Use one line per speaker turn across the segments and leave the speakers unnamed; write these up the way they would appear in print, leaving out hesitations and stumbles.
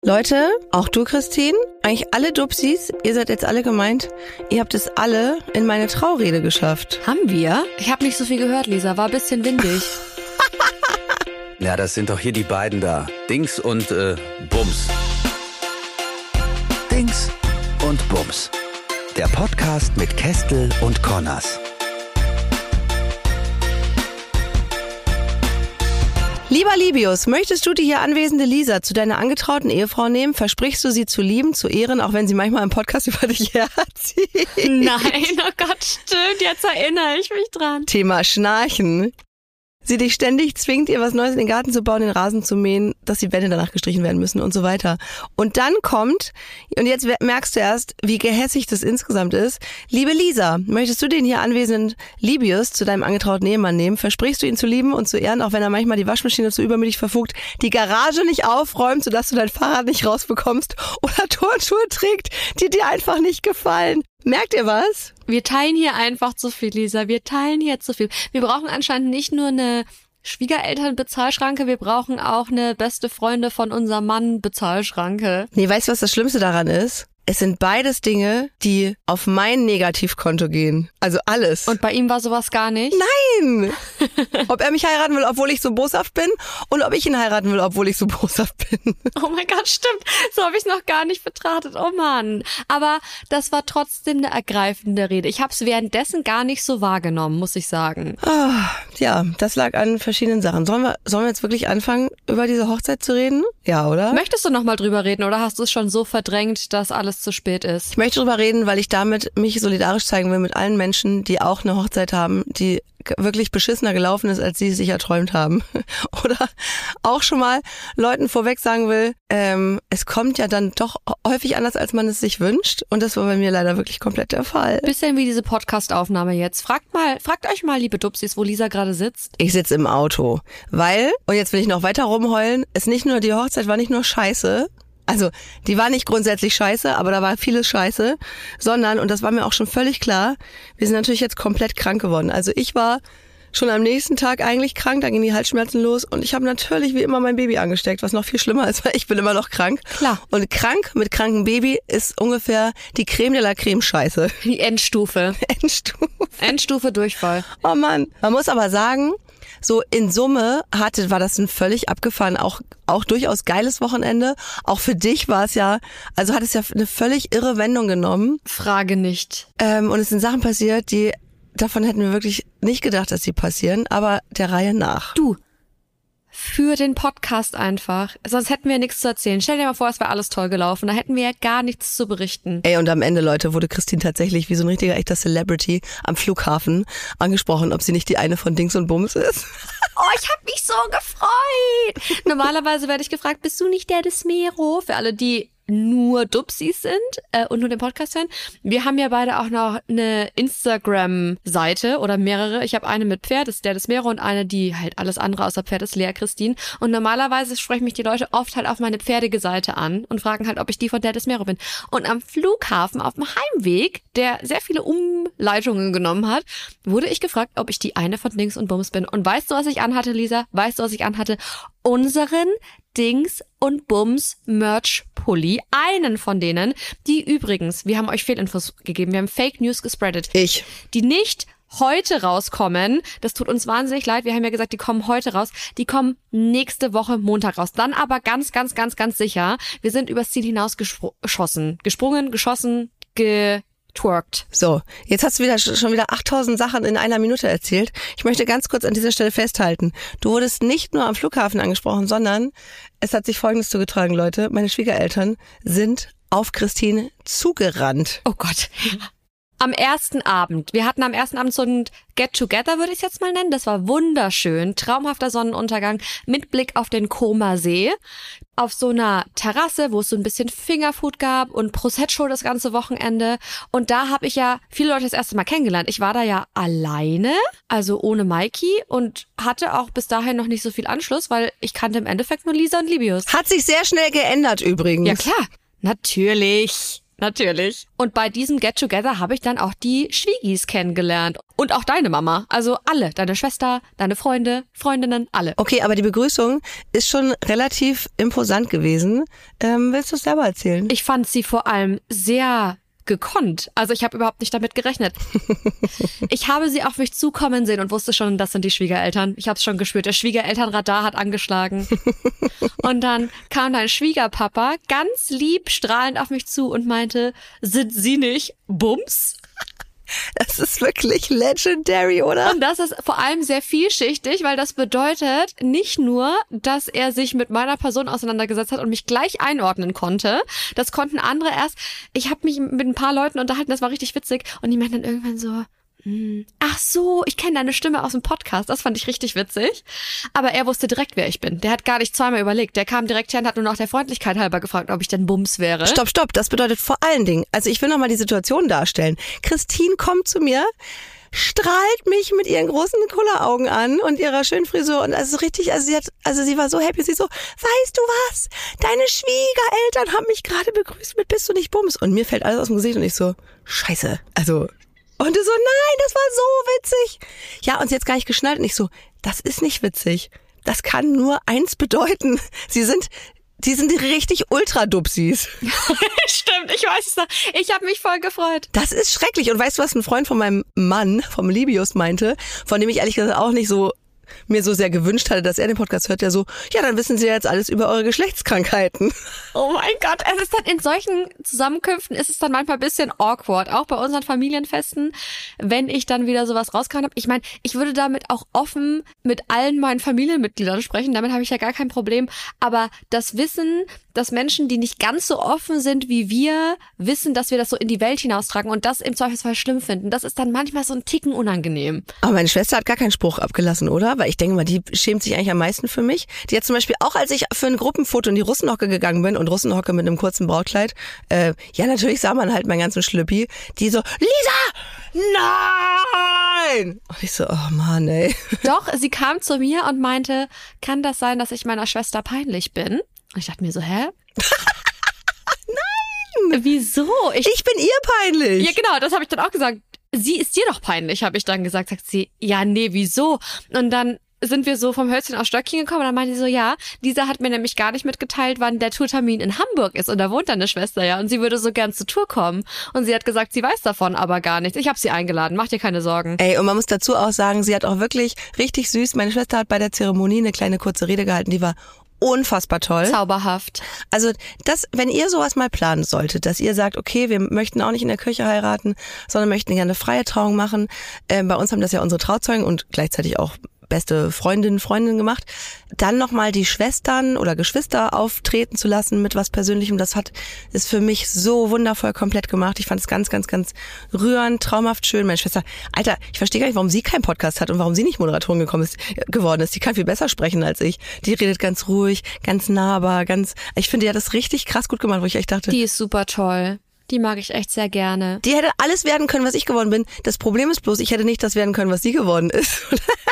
Leute, auch du, Christine, eigentlich alle Dupsis, ihr seid jetzt alle gemeint, ihr habt es alle in meine Traurede geschafft.
Haben wir? Ich habe nicht so viel gehört, Lisa, war ein bisschen windig.
Ja, das sind doch hier die beiden da. Dings und Bums. Dings und Bums. Der Podcast mit Kestel und Connors.
Lieber Libius, möchtest du die hier anwesende Lisa zu deiner angetrauten Ehefrau nehmen? Versprichst du sie zu lieben, zu ehren, auch wenn sie manchmal im Podcast über dich herzieht?
Nein, oh Gott, stimmt, jetzt erinnere ich mich dran.
Thema Schnarchen. Sie dich ständig zwingt, ihr was Neues in den Garten zu bauen, den Rasen zu mähen, dass die Wände danach gestrichen werden müssen und so weiter. Und dann kommt, und jetzt merkst du erst, wie gehässig das insgesamt ist, liebe Lisa, möchtest du den hier anwesenden Libius zu deinem angetrauten Ehemann nehmen? Versprichst du ihn zu lieben und zu ehren, auch wenn er manchmal die Waschmaschine so übermütig verfugt, die Garage nicht aufräumt, sodass du dein Fahrrad nicht rausbekommst oder Turnschuhe trägt, die dir einfach nicht gefallen? Merkt ihr was?
Wir teilen hier einfach zu viel, Lisa. Wir teilen hier zu viel. Wir brauchen anscheinend nicht nur eine Schwiegereltern-Bezahlschranke, wir brauchen auch eine beste Freunde von unserem Mann Bezahlschranke.
Nee, weißt du, was das Schlimmste daran ist? Es sind beides Dinge, die auf mein Negativkonto gehen. Also alles.
Und bei ihm war sowas gar nicht?
Nein! Ob er mich heiraten will, obwohl ich so boshaft bin, und ob ich ihn heiraten will, obwohl ich so boshaft bin.
Oh mein Gott, stimmt. So habe ich es noch gar nicht betrachtet. Oh Mann. Aber das war trotzdem eine ergreifende Rede. Ich habe es währenddessen gar nicht so wahrgenommen, muss ich sagen.
Ja, das lag an verschiedenen Sachen. Sollen wir jetzt wirklich anfangen, über diese Hochzeit zu reden? Ja, oder?
Möchtest du noch mal drüber reden oder hast du es schon so verdrängt, dass alles zu spät ist?
Ich möchte drüber reden, weil ich damit mich solidarisch zeigen will mit allen Menschen, die auch eine Hochzeit haben, die wirklich beschissener gelaufen ist, als sie es sich erträumt haben. Oder auch schon mal Leuten vorweg sagen will, es kommt ja dann doch häufig anders, als man es sich wünscht. Und das war bei mir leider wirklich komplett der Fall.
Bisschen wie diese Podcast-Aufnahme jetzt. Fragt euch mal, liebe Dupsis, wo Lisa gerade sitzt.
Ich sitze im Auto, weil, und jetzt will ich noch weiter rumheulen, die Hochzeit war nicht nur scheiße, also die war nicht grundsätzlich scheiße, aber da war vieles scheiße, sondern, und das war mir auch schon völlig klar, wir sind natürlich jetzt komplett krank geworden. Also ich war schon am nächsten Tag eigentlich krank, da gingen die Halsschmerzen los und ich habe natürlich wie immer mein Baby angesteckt, was noch viel schlimmer ist, weil ich bin immer noch krank.
Klar.
Und krank mit krankem Baby ist ungefähr die Creme de la Creme Scheiße.
Die Endstufe. Endstufe Durchfall.
Oh Mann. Man muss aber sagen, so in Summe war das ein völlig abgefahren, auch durchaus geiles Wochenende. Auch für dich war es ja, also hat es ja eine völlig irre Wendung genommen.
Frage nicht.
Und es sind Sachen passiert, davon hätten wir wirklich nicht gedacht, dass sie passieren, aber der Reihe nach.
Du, für den Podcast einfach. Sonst hätten wir nichts zu erzählen. Stell dir mal vor, es wäre alles toll gelaufen. Da hätten wir ja gar nichts zu berichten.
Ey, und am Ende, Leute, wurde Christine tatsächlich wie so ein richtiger, echter Celebrity am Flughafen angesprochen, ob sie nicht die eine von Dings und Bums ist.
Oh, ich habe mich so gefreut. Normalerweise werde ich gefragt, bist du nicht der Desmero? Für alle, die nur Dupsis sind und nur den Podcast hören. Wir haben ja beide auch noch eine Instagram-Seite oder mehrere. Ich habe eine mit Pferd, das ist der Desmero, und eine, die halt alles andere außer Pferd ist, Lea Christine. Und normalerweise sprechen mich die Leute oft halt auf meine pferdige Seite an und fragen halt, ob ich die von der Desmero bin. Und am Flughafen auf dem Heimweg, der sehr viele Umleitungen genommen hat, wurde ich gefragt, ob ich die eine von Dings und Bums bin. Und weißt du, was ich anhatte, Lisa? Weißt du, was ich anhatte? Unseren Dings und Bums Merch-Pulli. Einen von denen, die übrigens, wir haben euch Fehlinfos gegeben, wir haben Fake News gespreadet. Die nicht heute rauskommen. Das tut uns wahnsinnig leid. Wir haben ja gesagt, die kommen heute raus. Die kommen nächste Woche Montag raus. Dann aber ganz, ganz, ganz, ganz sicher. Wir sind übers Ziel hinaus geschossen. Gesprungen, geschossen, getwerkt.
So, jetzt hast du schon wieder 8000 Sachen in einer Minute erzählt. Ich möchte ganz kurz an dieser Stelle festhalten. Du wurdest nicht nur am Flughafen angesprochen, sondern es hat sich Folgendes zugetragen, Leute. Meine Schwiegereltern sind auf Christine zugerannt.
Oh Gott. Am ersten Abend. Wir hatten am ersten Abend so ein Get-Together, würde ich es jetzt mal nennen. Das war wunderschön. Traumhafter Sonnenuntergang mit Blick auf den Comer See. Auf so einer Terrasse, wo es so ein bisschen Fingerfood gab und Prosecco das ganze Wochenende. Und da habe ich ja viele Leute das erste Mal kennengelernt. Ich war da ja alleine, also ohne Maiki, und hatte auch bis dahin noch nicht so viel Anschluss, weil ich kannte im Endeffekt nur Lisa und Libius.
Hat sich sehr schnell geändert übrigens.
Ja klar, natürlich. Natürlich. Und bei diesem Get-Together habe ich dann auch die Schwiegis kennengelernt. Und auch deine Mama. Also alle. Deine Schwester, deine Freunde, Freundinnen, alle.
Okay, aber die Begrüßung ist schon relativ imposant gewesen. Willst du es selber erzählen?
Ich fand sie vor allem sehr gekonnt. Also ich habe überhaupt nicht damit gerechnet. Ich habe sie auf mich zukommen sehen und wusste schon, das sind die Schwiegereltern. Ich habe es schon gespürt. Der Schwiegerelternradar hat angeschlagen. Und dann kam dein Schwiegerpapa ganz lieb strahlend auf mich zu und meinte, sind Sie nicht Bums?
Das ist wirklich legendary, oder?
Und das ist vor allem sehr vielschichtig, weil das bedeutet nicht nur, dass er sich mit meiner Person auseinandergesetzt hat und mich gleich einordnen konnte. Das konnten andere erst. Ich habe mich mit ein paar Leuten unterhalten, das war richtig witzig. Und die meinten dann irgendwann so, ach so, ich kenne deine Stimme aus dem Podcast. Das fand ich richtig witzig. Aber er wusste direkt, wer ich bin. Der hat gar nicht zweimal überlegt. Der kam direkt her und hat nur noch der Freundlichkeit halber gefragt, ob ich denn Bums wäre.
Stopp. Das bedeutet vor allen Dingen, also ich will nochmal die Situation darstellen. Christine kommt zu mir, strahlt mich mit ihren großen Kulleraugen an und ihrer schönen Frisur und also richtig, sie war so happy, sie so, weißt du was? Deine Schwiegereltern haben mich gerade begrüßt mit bist du nicht Bums? Und mir fällt alles aus dem Gesicht und ich so, scheiße, und du so, nein, das war so witzig. Ja, und sie hat's gar nicht geschnallt. Und ich so, das ist nicht witzig. Das kann nur eins bedeuten. Die sind die richtig Ultra-Dupsis.
Stimmt, ich weiß es noch. Ich habe mich voll gefreut.
Das ist schrecklich. Und weißt du, was ein Freund von meinem Mann, vom Libius, meinte, von dem ich ehrlich gesagt auch nicht so mir so sehr gewünscht hatte, dass er den Podcast hört, der so, ja, dann wissen Sie ja jetzt alles über eure Geschlechtskrankheiten.
Oh mein Gott, es ist dann in solchen Zusammenkünften ist es dann manchmal ein bisschen awkward, auch bei unseren Familienfesten, wenn ich dann wieder sowas rausgehauen habe. Ich meine, ich würde damit auch offen mit allen meinen Familienmitgliedern sprechen, damit habe ich ja gar kein Problem, aber das Wissen, dass Menschen, die nicht ganz so offen sind wie wir, wissen, dass wir das so in die Welt hinaustragen und das im Zweifelsfall schlimm finden, das ist dann manchmal so ein Ticken unangenehm.
Aber meine Schwester hat gar keinen Spruch abgelassen, oder? Weil ich denke mal, die schämt sich eigentlich am meisten für mich. Die hat zum Beispiel auch, als ich für ein Gruppenfoto in die Russenhocke gegangen bin und Russenhocke mit einem kurzen Brautkleid, ja, natürlich sah man halt meinen ganzen Schlüppi, die so, Lisa, nein! Und ich so, oh Mann, ey.
Doch, sie kam zu mir und meinte, kann das sein, dass ich meiner Schwester peinlich bin? Und ich dachte mir so, hä? Nein! Wieso?
Ich bin ihr peinlich.
Ja, genau, das habe ich dann auch gesagt. Sie ist dir doch peinlich, habe ich dann gesagt. Sagt sie, ja, nee, wieso? Und dann sind wir so vom Hölzchen auf Stöckchen gekommen und dann meinte sie so, ja, Lisa hat mir nämlich gar nicht mitgeteilt, wann der Tourtermin in Hamburg ist und da wohnt deine Schwester ja und sie würde so gern zur Tour kommen und sie hat gesagt, sie weiß davon aber gar nichts. Ich habe sie eingeladen, mach dir keine Sorgen.
Ey, und man muss dazu auch sagen, sie hat auch wirklich richtig süß, meine Schwester hat bei der Zeremonie eine kleine kurze Rede gehalten, die war unfassbar toll.
Zauberhaft.
Also das, wenn ihr sowas mal planen solltet, dass ihr sagt, okay, wir möchten auch nicht in der Kirche heiraten, sondern möchten gerne eine freie Trauung machen. Bei uns haben das ja unsere Trauzeugen und gleichzeitig auch beste Freundin gemacht, dann nochmal die Schwestern oder Geschwister auftreten zu lassen mit was Persönlichem, ist für mich so wundervoll komplett gemacht. Ich fand es ganz, ganz, ganz rührend, traumhaft schön. Meine Schwester, Alter, ich verstehe gar nicht, warum sie keinen Podcast hat und warum sie nicht Moderatorin geworden ist. Die kann viel besser sprechen als ich. Die redet ganz ruhig, ganz nahbar, ich finde, die hat das richtig krass gut gemacht, wo ich echt dachte,
die ist super toll. Die mag ich echt sehr gerne.
Die hätte alles werden können, was ich geworden bin. Das Problem ist bloß, ich hätte nicht das werden können, was sie geworden ist.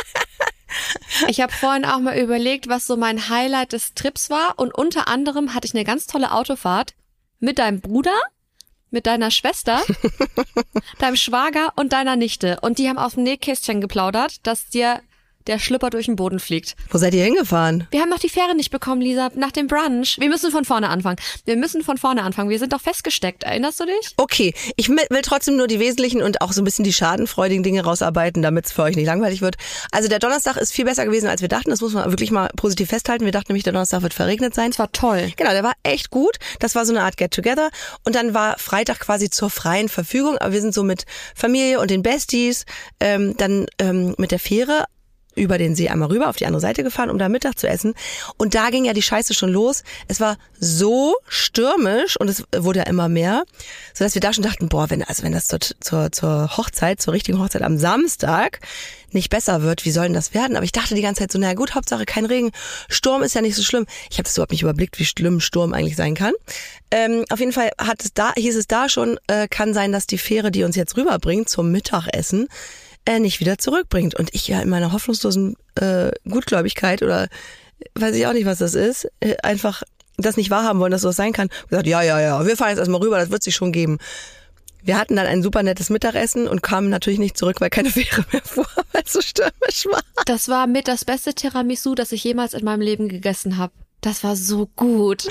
Ich habe vorhin auch mal überlegt, was so mein Highlight des Trips war. Und unter anderem hatte ich eine ganz tolle Autofahrt mit deinem Bruder, mit deiner Schwester, deinem Schwager und deiner Nichte. Und die haben aus dem Nähkästchen geplaudert, dass dir der Schlüpper durch den Boden fliegt.
Wo seid ihr hingefahren?
Wir haben noch die Fähre nicht bekommen, Lisa, nach dem Brunch. Wir müssen von vorne anfangen. Wir sind doch festgesteckt. Erinnerst du dich?
Okay, ich will trotzdem nur die wesentlichen und auch so ein bisschen die schadenfreudigen Dinge rausarbeiten, damit es für euch nicht langweilig wird. Also der Donnerstag ist viel besser gewesen, als wir dachten. Das muss man wirklich mal positiv festhalten. Wir dachten nämlich, der Donnerstag wird verregnet sein.
Das war toll.
Genau, der war echt gut. Das war so eine Art Get-Together. Und dann war Freitag quasi zur freien Verfügung. Aber wir sind so mit Familie und den Besties dann mit der Fähre über den See einmal rüber auf die andere Seite gefahren, um da Mittag zu essen. Und da ging ja die Scheiße schon los. Es war so stürmisch und es wurde ja immer mehr, sodass wir da schon dachten, boah, wenn das zur Hochzeit, zur richtigen Hochzeit am Samstag nicht besser wird, wie soll denn das werden? Aber ich dachte die ganze Zeit so, naja gut, Hauptsache kein Regen. Sturm ist ja nicht so schlimm. Ich habe das überhaupt nicht überblickt, wie schlimm Sturm eigentlich sein kann. Auf jeden Fall hieß es da schon, kann sein, dass die Fähre, die uns jetzt rüberbringt zum Mittagessen, nicht wieder zurückbringt. Und ich ja in meiner hoffnungslosen Gutgläubigkeit oder weiß ich auch nicht, was das ist, einfach das nicht wahrhaben wollen, dass sowas sein kann. Und gesagt, ja, wir fahren jetzt erstmal rüber, das wird sich schon geben. Wir hatten dann ein super nettes Mittagessen und kamen natürlich nicht zurück, weil keine Fähre mehr fuhr, weil es so stürmisch war.
Das war mit das beste Tiramisu, das ich jemals in meinem Leben gegessen habe. Das war so gut.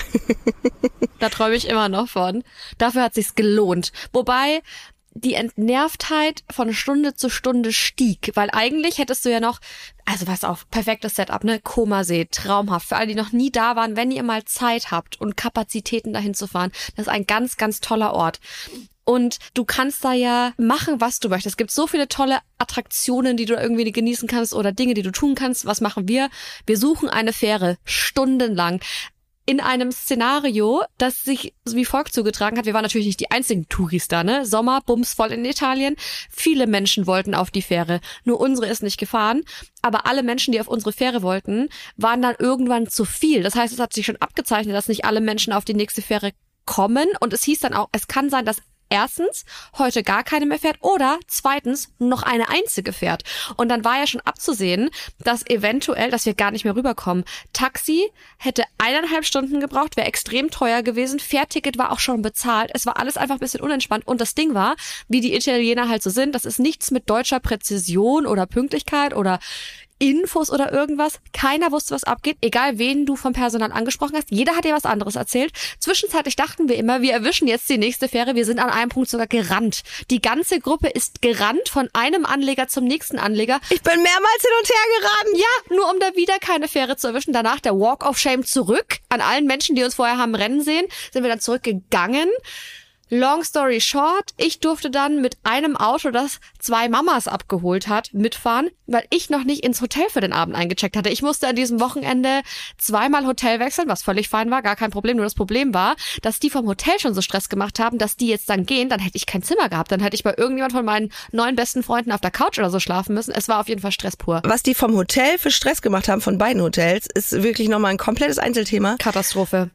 Da träume ich immer noch von. Dafür hat sich's gelohnt. Wobei die Entnervtheit von Stunde zu Stunde stieg, weil eigentlich hättest du ja noch, also pass auf, perfektes Setup, ne? Comersee, traumhaft. Für alle, die noch nie da waren, wenn ihr mal Zeit habt und Kapazitäten dahin zu fahren, das ist ein ganz, ganz toller Ort. Und du kannst da ja machen, was du möchtest. Es gibt so viele tolle Attraktionen, die du irgendwie genießen kannst oder Dinge, die du tun kannst. Was machen wir? Wir suchen eine Fähre stundenlang in einem Szenario, das sich wie folgt zugetragen hat. Wir waren natürlich nicht die einzigen Touris da, ne? Sommer, bumsvoll in Italien. Viele Menschen wollten auf die Fähre. Nur unsere ist nicht gefahren. Aber alle Menschen, die auf unsere Fähre wollten, waren dann irgendwann zu viel. Das heißt, es hat sich schon abgezeichnet, dass nicht alle Menschen auf die nächste Fähre kommen. Und es hieß dann auch, es kann sein, dass erstens heute gar keine mehr fährt oder zweitens noch eine einzige fährt. Und dann war ja schon abzusehen, dass eventuell, dass wir gar nicht mehr rüberkommen. Taxi hätte 1,5 Stunden gebraucht, wäre extrem teuer gewesen. Fährticket war auch schon bezahlt. Es war alles einfach ein bisschen unentspannt. Und das Ding war, wie die Italiener halt so sind, das ist nichts mit deutscher Präzision oder Pünktlichkeit oder Infos oder irgendwas. Keiner wusste, was abgeht, egal wen du vom Personal angesprochen hast. Jeder hat dir was anderes erzählt. Zwischenzeitlich dachten wir immer, wir erwischen jetzt die nächste Fähre. Wir sind an einem Punkt sogar gerannt. Die ganze Gruppe ist gerannt von einem Anleger zum nächsten Anleger.
Ich bin mehrmals hin und her gerannt.
Ja, nur um da wieder keine Fähre zu erwischen. Danach der Walk of Shame zurück. An allen Menschen, die uns vorher haben rennen sehen, sind wir dann zurückgegangen. Long story short, ich durfte dann mit einem Auto, das 2 Mamas abgeholt hat, mitfahren, weil ich noch nicht ins Hotel für den Abend eingecheckt hatte. Ich musste an diesem Wochenende 2-mal Hotel wechseln, was völlig fein war, gar kein Problem. Nur das Problem war, dass die vom Hotel schon so Stress gemacht haben, dass die jetzt dann gehen, dann hätte ich kein Zimmer gehabt. Dann hätte ich bei irgendjemand von meinen 9 besten Freunden auf der Couch oder so schlafen müssen. Es war auf jeden Fall Stress pur.
Was die vom Hotel für Stress gemacht haben, von beiden Hotels, ist wirklich nochmal ein komplettes Einzelthema.
Katastrophe.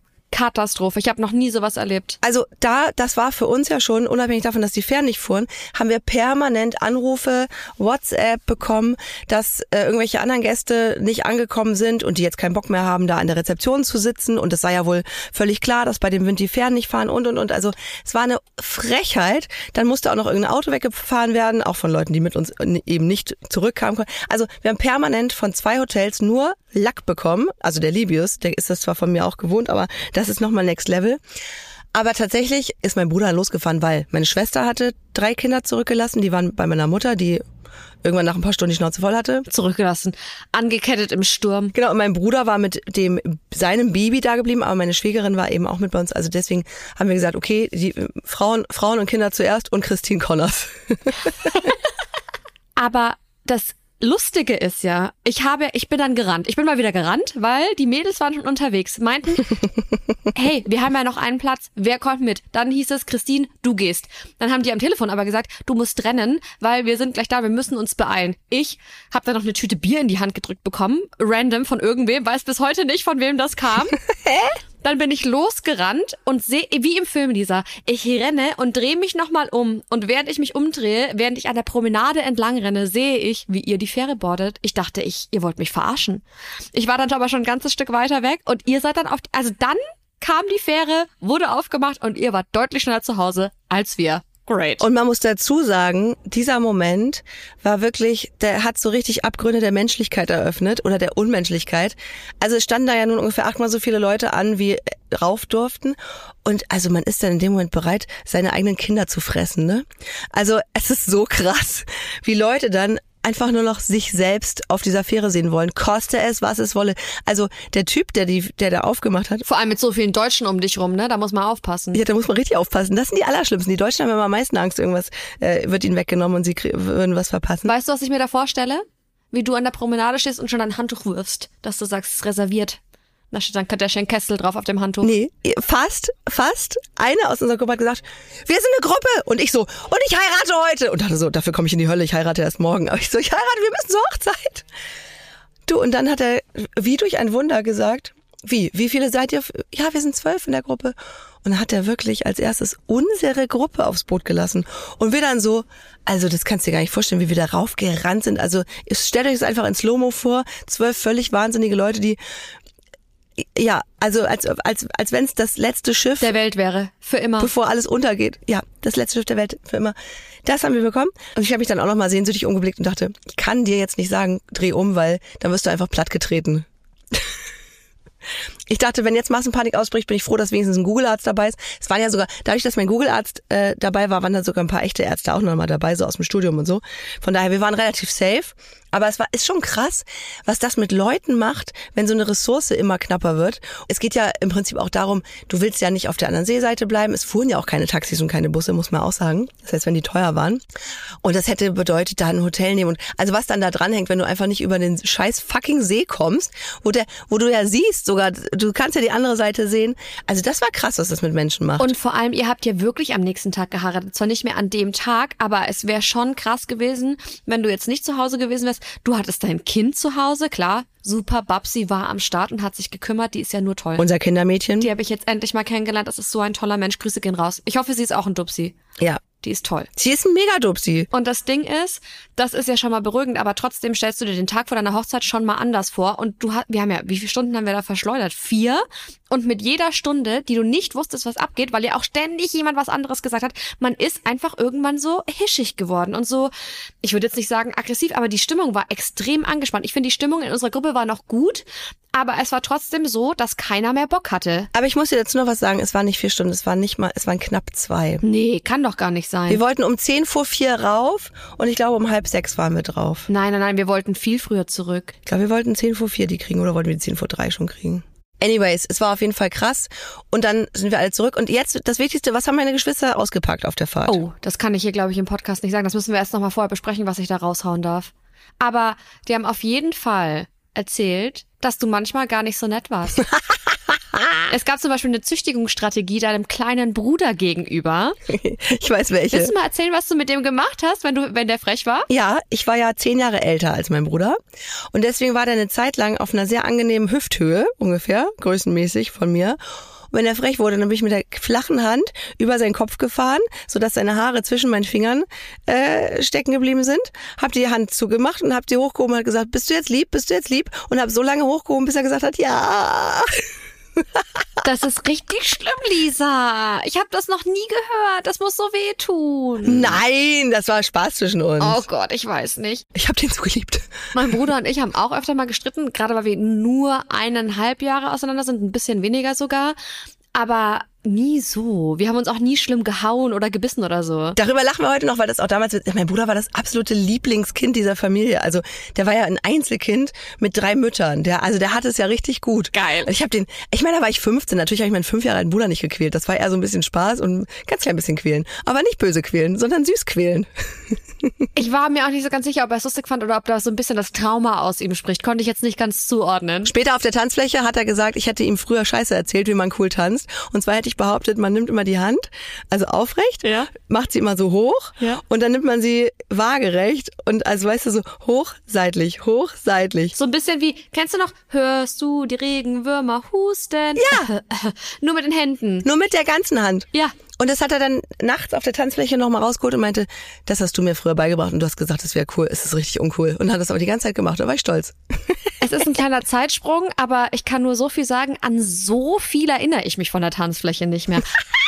Ich habe noch nie sowas erlebt.
Also das war für uns ja schon, unabhängig davon, dass die Fähren nicht fuhren, haben wir permanent Anrufe, WhatsApp bekommen, dass irgendwelche anderen Gäste nicht angekommen sind und die jetzt keinen Bock mehr haben, da an der Rezeption zu sitzen. Und es sei ja wohl völlig klar, dass bei dem Wind die Fähren nicht fahren und. Also es war eine Frechheit. Dann musste auch noch irgendein Auto weggefahren werden, auch von Leuten, die mit uns eben nicht zurückkamen. Also wir haben permanent von 2 Hotels nur Lack bekommen. Also der Libius, der ist das zwar von mir auch gewohnt, aber das ist nochmal Next Level. Aber tatsächlich ist mein Bruder losgefahren, weil meine Schwester hatte 3 Kinder zurückgelassen. Die waren bei meiner Mutter, die irgendwann nach ein paar Stunden die Schnauze voll hatte.
Zurückgelassen. Angekettet im Sturm.
Genau, und mein Bruder war mit seinem Baby da geblieben, aber meine Schwägerin war eben auch mit bei uns. Also deswegen haben wir gesagt, okay, die Frauen und Kinder zuerst und Christine Connors.
Aber das Lustige ist ja, ich bin dann gerannt. Ich bin mal wieder gerannt, weil die Mädels waren schon unterwegs, meinten, hey, wir haben ja noch einen Platz, wer kommt mit? Dann hieß es, Christine, du gehst. Dann haben die am Telefon aber gesagt, du musst rennen, weil wir sind gleich da, wir müssen uns beeilen. Ich habe dann noch eine Tüte Bier in die Hand gedrückt bekommen, random von irgendwem, weiß bis heute nicht, von wem das kam. Hä? Dann bin ich losgerannt und sehe, wie im Film Lisa, ich renne und drehe mich nochmal um. Und während ich mich umdrehe, während ich an der Promenade entlang renne, sehe ich, wie ihr die Fähre boardet. Ich dachte, ihr wollt mich verarschen. Ich war dann aber schon ein ganzes Stück weiter weg und ihr seid dann dann kam die Fähre, wurde aufgemacht und ihr wart deutlich schneller zu Hause als wir. Great.
Und man muss dazu sagen, dieser Moment war wirklich, der hat so richtig Abgründe der Menschlichkeit eröffnet oder der Unmenschlichkeit. Also es standen da ja nun ungefähr 8-mal so viele Leute an, wie rauf durften. Und also man ist dann in dem Moment bereit, seine eigenen Kinder zu fressen, ne? Also es ist so krass, wie Leute dann einfach nur noch sich selbst auf dieser Fähre sehen wollen, koste es, was es wolle. Also der Typ, der da aufgemacht hat.
Vor allem mit so vielen Deutschen um dich rum, ne? Da muss man aufpassen.
Ja, da muss man richtig aufpassen. Das sind die Allerschlimmsten. Die Deutschen haben immer am meisten Angst, irgendwas wird ihnen weggenommen und sie würden was verpassen.
Weißt du, was ich mir da vorstelle? Wie du an der Promenade stehst und schon dein Handtuch wirfst, dass du sagst, es ist reserviert. Da steht dann Kardashian Kessel drauf auf dem Handtuch.
Nee, fast. Eine aus unserer Gruppe hat gesagt, wir sind eine Gruppe. Und ich so, und ich heirate heute. Und dachte so, dafür komme ich in die Hölle, ich heirate erst morgen. Aber ich so, ich heirate, wir müssen zur Hochzeit. Du, und dann hat er wie durch ein Wunder gesagt, wie viele seid ihr? Ja, wir sind 12 in der Gruppe. Und dann hat er wirklich als erstes unsere Gruppe aufs Boot gelassen. Und wir dann so, also das kannst du dir gar nicht vorstellen, wie wir da raufgerannt sind. Also stellt euch das einfach in Slow-Mo vor, 12 völlig wahnsinnige Leute, die Ja, also als wenn es das letzte Schiff
der Welt wäre. Für immer.
Bevor alles untergeht. Ja, das letzte Schiff der Welt für immer. Das haben wir bekommen. Und ich habe mich dann auch nochmal sehnsüchtig umgeblickt und dachte, ich kann dir jetzt nicht sagen, dreh um, weil dann wirst du einfach plattgetreten. Ich dachte, wenn jetzt Massenpanik ausbricht, bin ich froh, dass wenigstens ein Google-Arzt dabei ist. Es waren ja sogar, dadurch, dass mein Google-Arzt dabei war, waren da sogar ein paar echte Ärzte auch noch mal dabei, so aus dem Studium und so. Von daher, wir waren relativ safe. Aber ist schon krass, was das mit Leuten macht, wenn so eine Ressource immer knapper wird. Es geht ja im Prinzip auch darum, du willst ja nicht auf der anderen Seeseite bleiben. Es fuhren ja auch keine Taxis und keine Busse, muss man auch sagen. Das heißt, wenn die teuer waren. Und das hätte bedeutet, da ein Hotel nehmen. Und also was dann da dranhängt, wenn du einfach nicht über den scheiß fucking See kommst, wo du ja siehst sogar, du kannst ja die andere Seite sehen. Also das war krass, was das mit Menschen macht.
Und vor allem, ihr habt ja wirklich am nächsten Tag geheiratet. Zwar nicht mehr an dem Tag, aber es wäre schon krass gewesen, wenn du jetzt nicht zu Hause gewesen wärst. Du hattest dein Kind zu Hause, klar, super, Babsi war am Start und hat sich gekümmert, die ist ja nur toll.
Unser Kindermädchen.
Die habe ich jetzt endlich mal kennengelernt, das ist so ein toller Mensch, Grüße gehen raus. Ich hoffe, sie ist auch ein Dupsi.
Ja.
Die ist toll.
Sie ist ein Mega-Dupsi.
Und das Ding ist, das ist ja schon mal beruhigend, aber trotzdem stellst du dir den Tag vor deiner Hochzeit schon mal anders vor. Und wir haben ja, wie viele Stunden haben wir da verschleudert? 4. Und mit jeder Stunde, die du nicht wusstest, was abgeht, weil ja auch ständig jemand was anderes gesagt hat, man ist einfach irgendwann so hischig geworden und so, ich würde jetzt nicht sagen aggressiv, aber die Stimmung war extrem angespannt. Ich finde, die Stimmung in unserer Gruppe war noch gut, aber es war trotzdem so, dass keiner mehr Bock hatte.
Aber ich muss dir dazu noch was sagen, es waren nicht 4 Stunden, es waren knapp 2.
Nee, kann doch gar nicht sein.
Wir wollten um 4:10 rauf und ich glaube um 5:30 waren wir drauf.
Nein, wir wollten viel früher zurück.
Ich glaube, wir wollten 4:10 die kriegen oder wollten wir die 4:10 schon kriegen. Anyways, es war auf jeden Fall krass und dann sind wir alle zurück und jetzt das Wichtigste, was haben meine Geschwister ausgepackt auf der Fahrt?
Oh, das kann ich hier, glaube ich, im Podcast nicht sagen. Das müssen wir erst noch mal vorher besprechen, was ich da raushauen darf. Aber die haben auf jeden Fall erzählt, dass du manchmal gar nicht so nett warst. Es gab zum Beispiel eine Züchtigungsstrategie deinem kleinen Bruder gegenüber.
Ich weiß welche.
Willst du mal erzählen, was du mit dem gemacht hast, wenn der frech war?
Ja, ich war ja 10 Jahre älter als mein Bruder und deswegen war der eine Zeit lang auf einer sehr angenehmen Hüfthöhe ungefähr, größenmäßig von mir. Und wenn er frech wurde, dann bin ich mit der flachen Hand über seinen Kopf gefahren, sodass seine Haare zwischen meinen Fingern stecken geblieben sind. Hab die Hand zugemacht und hab die hochgehoben und hat gesagt, bist du jetzt lieb? Bist du jetzt lieb? Und hab so lange hochgehoben, bis er gesagt hat, ja.
Das ist richtig schlimm, Lisa. Ich habe das noch nie gehört. Das muss so wehtun.
Nein, das war Spaß zwischen uns.
Oh Gott, ich weiß nicht.
Ich habe den so geliebt.
Mein Bruder und ich haben auch öfter mal gestritten, gerade weil wir nur 1,5 Jahre auseinander sind, ein bisschen weniger sogar. Aber nie so. Wir haben uns auch nie schlimm gehauen oder gebissen oder so.
Darüber lachen wir heute noch, weil das auch damals, mein Bruder war das absolute Lieblingskind dieser Familie. Also der war ja ein Einzelkind mit 3 Müttern. Der hat es ja richtig gut.
Geil.
Da war ich 15. Natürlich habe ich meinen 5 Jahre alten Bruder nicht gequält. Das war eher so ein bisschen Spaß und ein ganz klein bisschen quälen. Aber nicht böse quälen, sondern süß quälen.
Ich war mir auch nicht so ganz sicher, ob er es lustig fand oder ob da so ein bisschen das Trauma aus ihm spricht. Konnte ich jetzt nicht ganz zuordnen.
Später auf der Tanzfläche hat er gesagt, ich hätte ihm früher Scheiße erzählt, wie man cool tanzt. Und zwar hätte ich behauptet, man nimmt immer die Hand, also aufrecht,
ja,
macht sie immer so hoch,
ja,
und dann nimmt man sie waagerecht und also weißt du so hoch, seitlich.
So ein bisschen wie, kennst du noch, hörst du die Regenwürmer husten?
Ja.
Nur mit den Händen.
Nur mit der ganzen Hand.
Ja.
Und das hat er dann nachts auf der Tanzfläche nochmal rausgeholt und meinte, das hast du mir früher beigebracht und du hast gesagt, das wäre cool, es ist richtig uncool. Und hat das aber die ganze Zeit gemacht, da war ich stolz.
Es ist ein kleiner Zeitsprung, aber ich kann nur so viel sagen, an so viel erinnere ich mich von der Tanzfläche nicht mehr.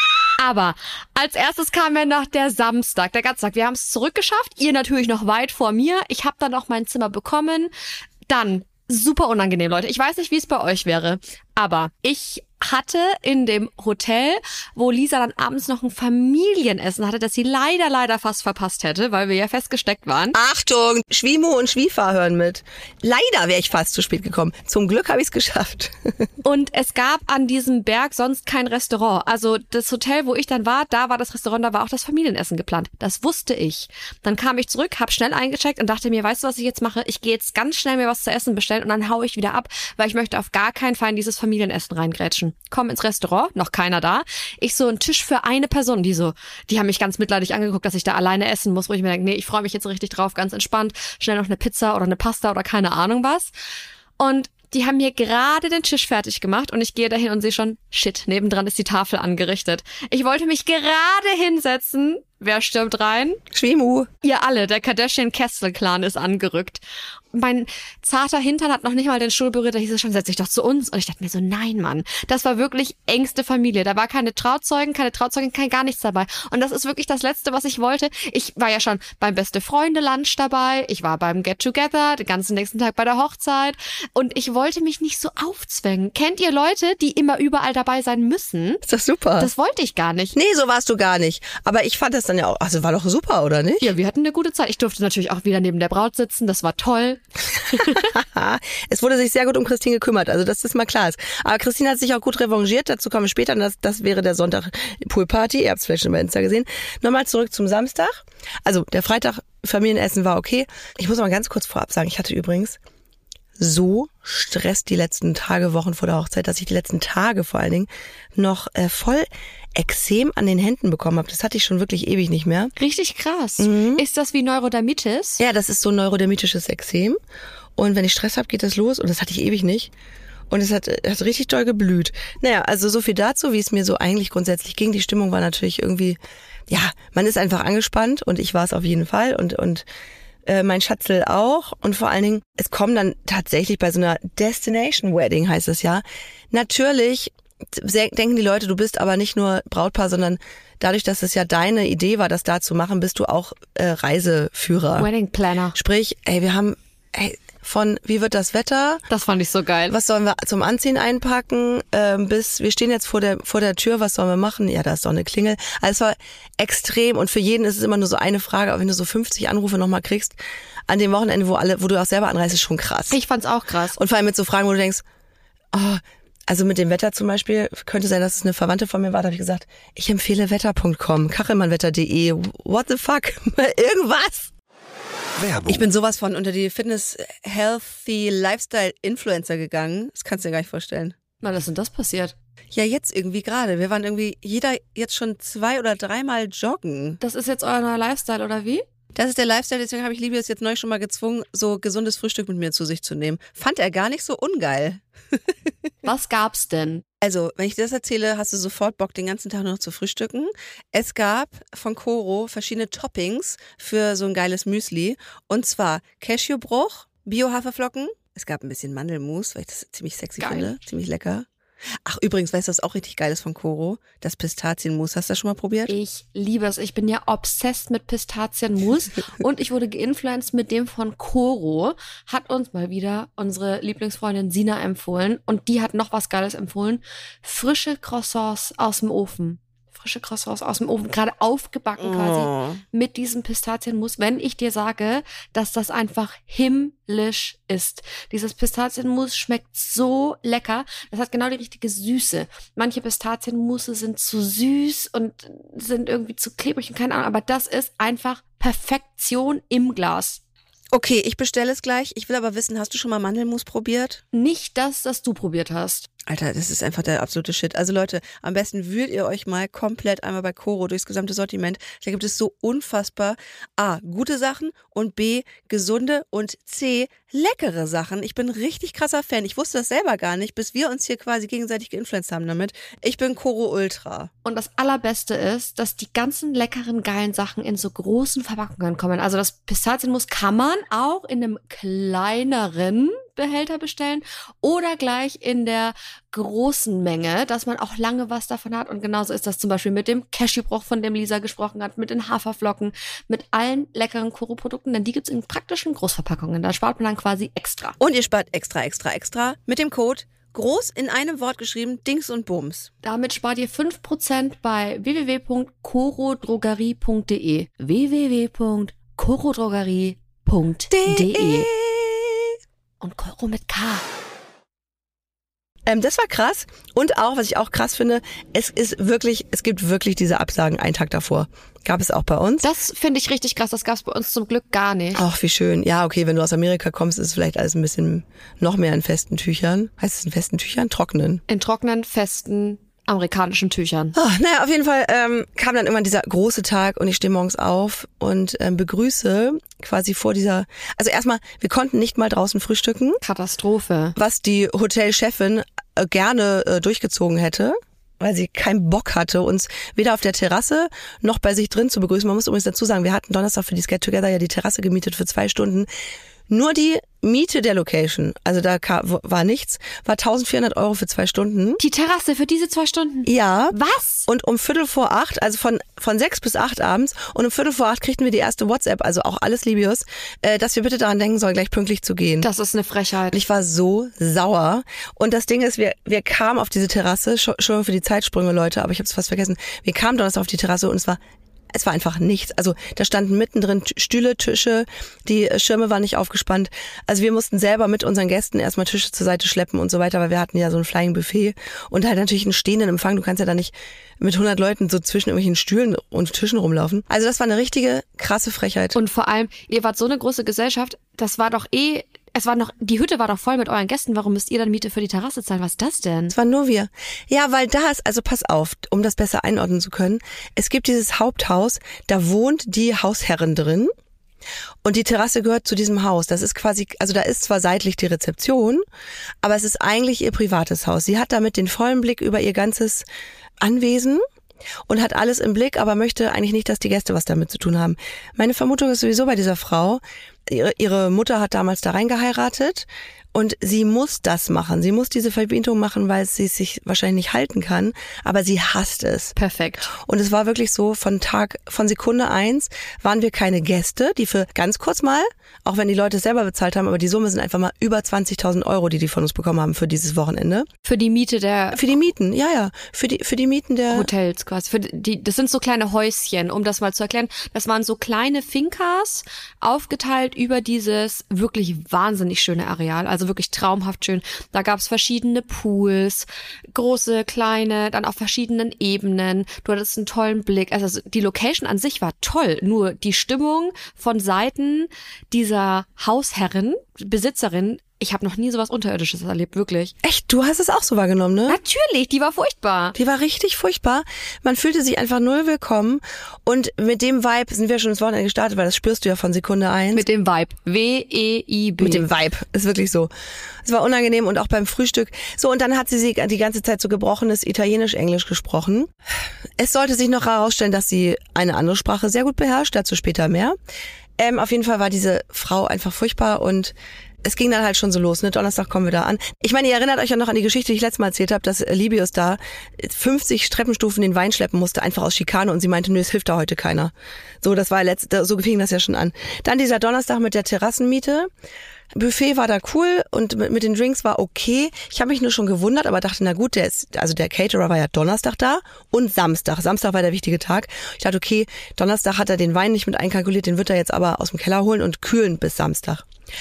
Aber als erstes kam ja noch der Samstag, der ganze Tag. Wir haben es zurückgeschafft, ihr natürlich noch weit vor mir. Ich habe dann auch mein Zimmer bekommen. Dann, super unangenehm, Leute. Ich weiß nicht, wie es bei euch wäre, aber ich hatte in dem Hotel, wo Lisa dann abends noch ein Familienessen hatte, das sie leider fast verpasst hätte, weil wir ja festgesteckt waren.
Achtung, Schwimo und Schwiefa hören mit. Leider wäre ich fast zu spät gekommen. Zum Glück habe ich es geschafft.
Und es gab an diesem Berg sonst kein Restaurant. Also das Hotel, wo ich dann war, da war das Restaurant, da war auch das Familienessen geplant. Das wusste ich. Dann kam ich zurück, habe schnell eingecheckt und dachte mir, weißt du, was ich jetzt mache? Ich gehe jetzt ganz schnell mir was zu essen bestellen und dann hau ich wieder ab, weil ich möchte auf gar keinen Fall in dieses Familienessen reingrätschen. Komm ins Restaurant, noch keiner da. Ich so, ein Tisch für eine Person, die haben mich ganz mitleidig angeguckt, dass ich da alleine essen muss, wo ich mir denke, nee, ich freue mich jetzt richtig drauf, ganz entspannt, schnell noch eine Pizza oder eine Pasta oder keine Ahnung was. Und die haben mir gerade den Tisch fertig gemacht und ich gehe dahin und sehe schon, shit, nebendran ist die Tafel angerichtet. Ich wollte mich gerade hinsetzen. Wer stürmt rein?
Schwimu.
Ihr alle, der Kardashian-Kessel-Clan ist angerückt. mein zarter Hintern hat noch nicht mal den Stuhl berührt, da hieß es schon, setz dich doch zu uns. Und ich dachte mir so, nein, Mann, das war wirklich engste Familie. Da war keine Trauzeugin, kein gar nichts dabei. Und das ist wirklich das Letzte, was ich wollte. Ich war ja schon beim Beste-Freunde-Lunch dabei, ich war beim Get-Together, den ganzen nächsten Tag bei der Hochzeit und ich wollte mich nicht so aufzwängen. Kennt ihr Leute, die immer überall dabei sein müssen?
Ist das super?
Das wollte ich gar nicht.
Nee, so warst du gar nicht. Aber ich fand das dann ja auch, also war doch super, oder nicht?
Ja, wir hatten eine gute Zeit. Ich durfte natürlich auch wieder neben der Braut sitzen, das war toll.
Es wurde sich sehr gut um Christine gekümmert, also dass das mal klar ist. Aber Christine hat sich auch gut revanchiert, dazu kommen wir später. Und das wäre der Sonntag Poolparty, ihr habt es vielleicht schon bei Insta gesehen. Nochmal zurück zum Samstag. Also der Freitag Familienessen war okay. Ich muss mal ganz kurz vorab sagen, ich hatte übrigens so Stress die letzten Tage, Wochen vor der Hochzeit, dass ich die letzten Tage vor allen Dingen noch voll Ekzem an den Händen bekommen habe. Das hatte ich schon wirklich ewig nicht mehr.
Richtig krass. Ist das wie Neurodermitis?
Ja, das ist so ein neurodermitisches Ekzem. Und wenn ich Stress habe, geht das los. Und das hatte ich ewig nicht. Und es hat richtig doll geblüht. Naja, also so viel dazu, wie es mir so eigentlich grundsätzlich ging. Die Stimmung war natürlich irgendwie, ja, man ist einfach angespannt. Und ich war es auf jeden Fall. Und mein Schatzel auch. Und vor allen Dingen, es kommen dann tatsächlich bei so einer Destination Wedding, heißt es ja. Natürlich denken die Leute, du bist aber nicht nur Brautpaar, sondern dadurch, dass es ja deine Idee war, das da zu machen, bist du auch Reiseführer.
Wedding Planner.
Sprich, wir haben von wie wird das Wetter?
Das fand ich so geil.
Was sollen wir zum Anziehen einpacken? Bis wir stehen jetzt vor der Tür, was sollen wir machen? Ja, da ist doch eine Klingel. Also es war extrem und für jeden ist es immer nur so eine Frage, aber wenn du so 50 Anrufe nochmal kriegst, an dem Wochenende, wo du auch selber anreist, ist schon krass.
Ich fand's auch krass.
Und vor allem mit so Fragen, wo du denkst, oh, also mit dem Wetter zum Beispiel, könnte sein, dass es eine Verwandte von mir war, da habe ich gesagt, ich empfehle wetter.com, kachelmannwetter.de, what the fuck, irgendwas.
Werbung.
Ich bin sowas von unter die Fitness-Healthy-Lifestyle-Influencer gegangen. Das kannst du dir gar nicht vorstellen.
Was ist denn das passiert?
Ja, jetzt irgendwie gerade. Wir waren irgendwie jeder jetzt schon 2 oder 3 Mal joggen.
Das ist jetzt euer neuer Lifestyle, oder wie?
Das ist der Lifestyle, deswegen habe ich Libius jetzt neu schon mal gezwungen, so gesundes Frühstück mit mir zu sich zu nehmen. Fand er gar nicht so ungeil.
Was gab's denn?
Also, wenn ich dir das erzähle, hast du sofort Bock, den ganzen Tag nur noch zu frühstücken. Es gab von Koro verschiedene Toppings für so ein geiles Müsli. Und zwar Cashewbruch, Bio-Haferflocken. Es gab ein bisschen Mandelmus, weil ich das ziemlich sexy finde. Ziemlich lecker. Ach, übrigens, weißt du, was auch richtig geil ist von Koro? Das Pistazienmus. Hast du das schon mal probiert?
Ich liebe es. Ich bin ja obsessed mit Pistazienmus und ich wurde geinfluenced mit dem von Koro. Hat uns mal wieder unsere Lieblingsfreundin Sina empfohlen und die hat noch was Geiles empfohlen. Frische Croissants aus dem Ofen. Gerade aufgebacken quasi mit diesem Pistazienmus. Wenn ich dir sage, dass das einfach himmlisch ist. Dieses Pistazienmus schmeckt so lecker. Das hat genau die richtige Süße. Manche Pistazienmusse sind zu süß und sind irgendwie zu klebrig und keine Ahnung. Aber das ist einfach Perfektion im Glas.
Okay, ich bestelle es gleich. Ich will aber wissen, hast du schon mal Mandelmus probiert?
Nicht das du probiert hast.
Alter, das ist einfach der absolute Shit. Also Leute, am besten wühlt ihr euch mal komplett einmal bei Koro durchs gesamte Sortiment. Da gibt es so unfassbar A, gute Sachen und B, gesunde und C, leckere Sachen. Ich bin richtig krasser Fan. Ich wusste das selber gar nicht, bis wir uns hier quasi gegenseitig geinfluenced haben damit. Ich bin Koro Ultra.
Und das Allerbeste ist, dass die ganzen leckeren, geilen Sachen in so großen Verpackungen kommen. Also das Pistazienmus kann man auch in einem kleineren Behälter bestellen oder gleich in der großen Menge, dass man auch lange was davon hat. Und genauso ist das zum Beispiel mit dem Cashewbruch, von dem Lisa gesprochen hat, mit den Haferflocken, mit allen leckeren Koro-Produkten, denn die gibt's in praktischen Großverpackungen. Da spart man dann quasi extra.
Und ihr spart extra mit dem Code groß in einem Wort geschrieben, Dings und Bums.
Damit spart ihr 5% bei www.korodrogerie.de www.korodrogerie.de Und Koro mit K.
Das war krass. Und auch, was ich auch krass finde, es gibt wirklich diese Absagen einen Tag davor. Gab es auch bei uns.
Das finde ich richtig krass. Das gab es bei uns zum Glück gar nicht.
Ach, wie schön. Ja, okay, wenn du aus Amerika kommst, ist es vielleicht alles ein bisschen noch mehr in festen Tüchern. Heißt es in festen Tüchern? Trockenen?
In trockenen, festen amerikanischen Tüchern.
Naja, auf jeden Fall kam dann irgendwann dieser große Tag und ich stehe morgens auf und begrüße quasi vor dieser, also erstmal, wir konnten nicht mal draußen frühstücken.
Katastrophe.
Was die Hotelchefin gerne durchgezogen hätte, weil sie keinen Bock hatte, uns weder auf der Terrasse noch bei sich drin zu begrüßen. Man muss übrigens dazu sagen, wir hatten Donnerstag für dieses Get Together ja die Terrasse gemietet für 2 Stunden. Nur die Miete der Location, also da war nichts, war 1.400 € für 2 Stunden.
Die Terrasse für diese 2 Stunden?
Ja.
Was?
Und um 7:45, also von 6 bis 8 abends, und um 7:45 kriegten wir die erste WhatsApp, also auch alles Libius, dass wir bitte daran denken sollen, gleich pünktlich zu gehen.
Das ist eine Frechheit.
Ich war so sauer. Und das Ding ist, wir kamen auf diese Terrasse, schon für die Zeitsprünge, Leute, aber ich habe es fast vergessen. Wir kamen Donnerstag auf die Terrasse und es war einfach nichts. Also da standen mittendrin Stühle, Tische, die Schirme waren nicht aufgespannt. Also wir mussten selber mit unseren Gästen erstmal Tische zur Seite schleppen und so weiter, weil wir hatten ja so ein Flying Buffet und halt natürlich einen stehenden Empfang. Du kannst ja da nicht mit 100 Leuten so zwischen irgendwelchen Stühlen und Tischen rumlaufen. Also das war eine richtige krasse Frechheit.
Und vor allem, ihr wart so eine große Gesellschaft, das war doch die Hütte war doch voll mit euren Gästen. Warum müsst ihr dann Miete für die Terrasse zahlen? Was ist das denn?
Es waren nur wir. Ja, weil also pass auf, um das besser einordnen zu können. Es gibt dieses Haupthaus, da wohnt die Hausherrin drin. Und die Terrasse gehört zu diesem Haus. Das ist quasi, also da ist zwar seitlich die Rezeption, aber es ist eigentlich ihr privates Haus. Sie hat damit den vollen Blick über ihr ganzes Anwesen und hat alles im Blick, aber möchte eigentlich nicht, dass die Gäste was damit zu tun haben. Meine Vermutung ist sowieso bei dieser Frau, ihre Mutter hat damals da reingeheiratet und sie muss das machen. Sie muss diese Verbindung machen, weil sie es sich wahrscheinlich nicht halten kann, aber sie hasst es.
Perfekt.
Und es war wirklich so, von Sekunde 1 waren wir keine Gäste, die für ganz kurz mal, auch wenn die Leute es selber bezahlt haben, aber die Summe sind einfach mal über 20.000 €, die von uns bekommen haben für dieses Wochenende.
Für die Miete
Für die Mieten, ja. Für die Mieten der
Hotels quasi. Das sind so kleine Häuschen, um das mal zu erklären. Das waren so kleine Finkas, aufgeteilt über dieses wirklich wahnsinnig schöne Areal. Also wirklich traumhaft schön. Da gab es verschiedene Pools, große, kleine, dann auf verschiedenen Ebenen. Du hattest einen tollen Blick. Also die Location an sich war toll. Nur die Stimmung von Seiten dieser Hausherrin, Besitzerin, ich habe noch nie sowas Unterirdisches erlebt, wirklich.
Echt? Du hast es auch so wahrgenommen, ne?
Natürlich, die war furchtbar.
Die war richtig furchtbar. Man fühlte sich einfach null willkommen. Und mit dem Vibe sind wir schon ins Wochenende gestartet, weil das spürst du ja von Sekunde 1.
Mit dem Vibe. W-E-I-B.
Mit dem Vibe. Ist wirklich so. Es war unangenehm und auch beim Frühstück. So, und dann hat sie die ganze Zeit so gebrochenes Italienisch-Englisch gesprochen. Es sollte sich noch herausstellen, dass sie eine andere Sprache sehr gut beherrscht. Dazu später mehr. Auf jeden Fall war diese Frau einfach furchtbar und es ging dann halt schon so los, ne? Donnerstag kommen wir da an. Ich meine, ihr erinnert euch ja noch an die Geschichte, die ich letztes Mal erzählt habe, dass Libius da 50 Treppenstufen den Wein schleppen musste, einfach aus Schikane, und sie meinte, nö, es hilft da heute keiner. So, das war so fing das ja schon an. Dann dieser Donnerstag mit der Terrassenmiete. Buffet war da cool und mit den Drinks war okay. Ich habe mich nur schon gewundert, aber dachte, na gut, der Caterer war ja Donnerstag da und Samstag. Samstag war der wichtige Tag. Ich dachte, okay, Donnerstag hat er den Wein nicht mit einkalkuliert, den wird er jetzt aber aus dem Keller holen und kühlen bis Samstag.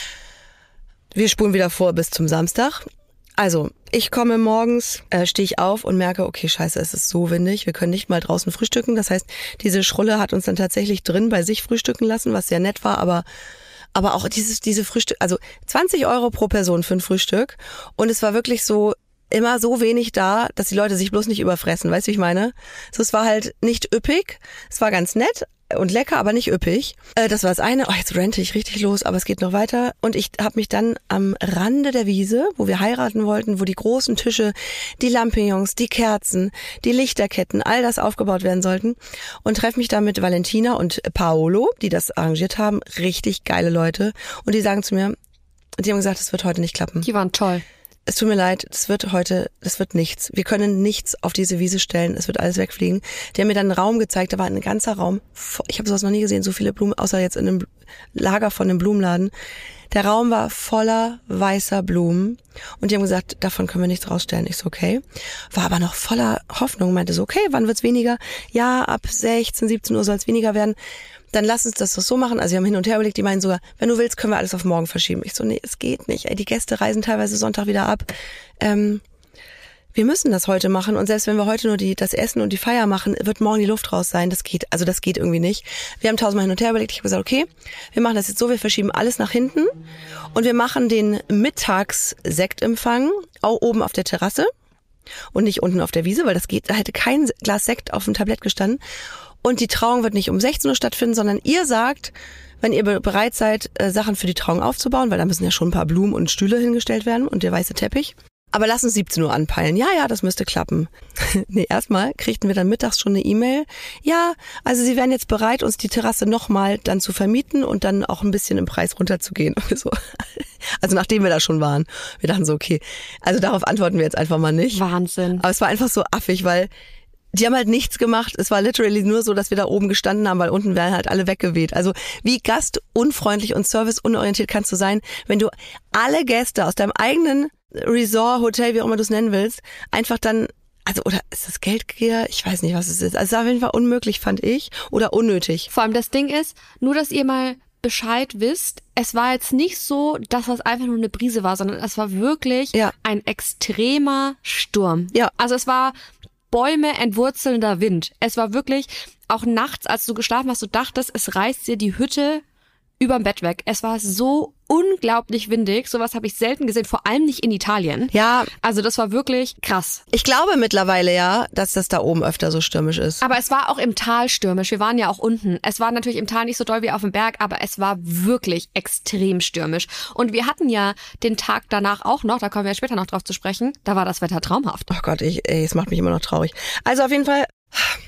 Wir spulen wieder vor bis zum Samstag. Also, ich komme morgens, stehe ich auf und merke, okay, scheiße, es ist so windig, wir können nicht mal draußen frühstücken. Das heißt, diese Schrulle hat uns dann tatsächlich drin bei sich frühstücken lassen, was sehr nett war, aber auch diese Frühstück, also 20 € pro Person für ein Frühstück. Und es war wirklich so, immer so wenig da, dass die Leute sich bloß nicht überfressen. Weißt du, wie ich meine? So, es war halt nicht üppig, es war ganz nett und lecker, aber nicht üppig. Das war das eine. Oh, jetzt rente ich richtig los, aber es geht noch weiter. Und ich habe mich dann am Rande der Wiese, wo wir heiraten wollten, wo die großen Tische, die Lampignons, die Kerzen, die Lichterketten, all das aufgebaut werden sollten, und treffe mich da mit Valentina und Paolo, die das arrangiert haben. Richtig geile Leute. Und die sagen zu mir, die haben gesagt, es wird heute nicht klappen.
Die waren toll.
Es tut mir leid, das wird nichts. Wir können nichts auf diese Wiese stellen, es wird alles wegfliegen. Die haben mir dann einen Raum gezeigt, da war ein ganzer Raum, ich habe sowas noch nie gesehen, so viele Blumen, außer jetzt in einem Lager von einem Blumenladen. Der Raum war voller weißer Blumen und die haben gesagt, davon können wir nichts rausstellen. Ich so, okay. War aber noch voller Hoffnung, meinte so, okay, wann wird's weniger? Ja, ab 16, 17 Uhr soll es weniger werden. Dann lass uns das doch so machen. Also wir haben hin und her überlegt, die meinen sogar, wenn du willst, können wir alles auf morgen verschieben. Ich so, nee, es geht nicht. Ey, die Gäste reisen teilweise Sonntag wieder ab. Wir müssen das heute machen. Und selbst wenn wir heute nur das Essen und die Feier machen, wird morgen die Luft raus sein. Das geht irgendwie nicht. Wir haben 1000-mal hin und her überlegt. Ich habe gesagt, okay, wir machen das jetzt so, wir verschieben alles nach hinten. Und wir machen den Mittagssektempfang auch oben auf der Terrasse und nicht unten auf der Wiese, weil das geht, da hätte kein Glas Sekt auf dem Tablett gestanden. Und die Trauung wird nicht um 16 Uhr stattfinden, sondern ihr sagt, wenn ihr bereit seid, Sachen für die Trauung aufzubauen, weil da müssen ja schon ein paar Blumen und Stühle hingestellt werden und der weiße Teppich. aber lass uns 17 Uhr anpeilen. Ja, das müsste klappen. Nee, erstmal kriegten wir dann mittags schon eine E-Mail. Ja, also sie wären jetzt bereit, uns die Terrasse nochmal dann zu vermieten und dann auch ein bisschen im Preis runterzugehen. So. Also nachdem wir da schon waren. Wir dachten so, okay, also darauf antworten wir jetzt einfach mal nicht.
Wahnsinn.
Aber es war einfach so affig, weil die haben halt nichts gemacht. Es war literally nur so, dass wir da oben gestanden haben, weil unten wären halt alle weggeweht. Also wie gastunfreundlich und serviceunorientiert kannst du sein, wenn du alle Gäste aus deinem eigenen Resort, Hotel, wie auch immer du es nennen willst, einfach dann, also oder ist das Geldgier? Ich weiß nicht, was es ist. Also es war auf jeden Fall unmöglich, fand ich, oder unnötig.
Vor allem das Ding ist, nur dass ihr mal Bescheid wisst, es war jetzt nicht so, dass das einfach nur eine Brise war, sondern es war wirklich ein extremer Sturm.
Ja.
Also es war Bäume entwurzelnder Wind. Es war wirklich, auch nachts, als du geschlafen hast, du dachtest, es reißt dir die Hütte überm Bett weg. Es war so unglaublich windig. Sowas habe ich selten gesehen, vor allem nicht in Italien.
Ja.
Also das war wirklich krass.
Ich glaube mittlerweile dass das da oben öfter so stürmisch ist.
Aber es war auch im Tal stürmisch. Wir waren ja auch unten. Es war natürlich im Tal nicht so doll wie auf dem Berg, aber es war wirklich extrem stürmisch. Und wir hatten ja den Tag danach auch noch, da kommen wir später noch drauf zu sprechen, da war das Wetter traumhaft.
Oh Gott, es macht mich immer noch traurig. Also auf jeden Fall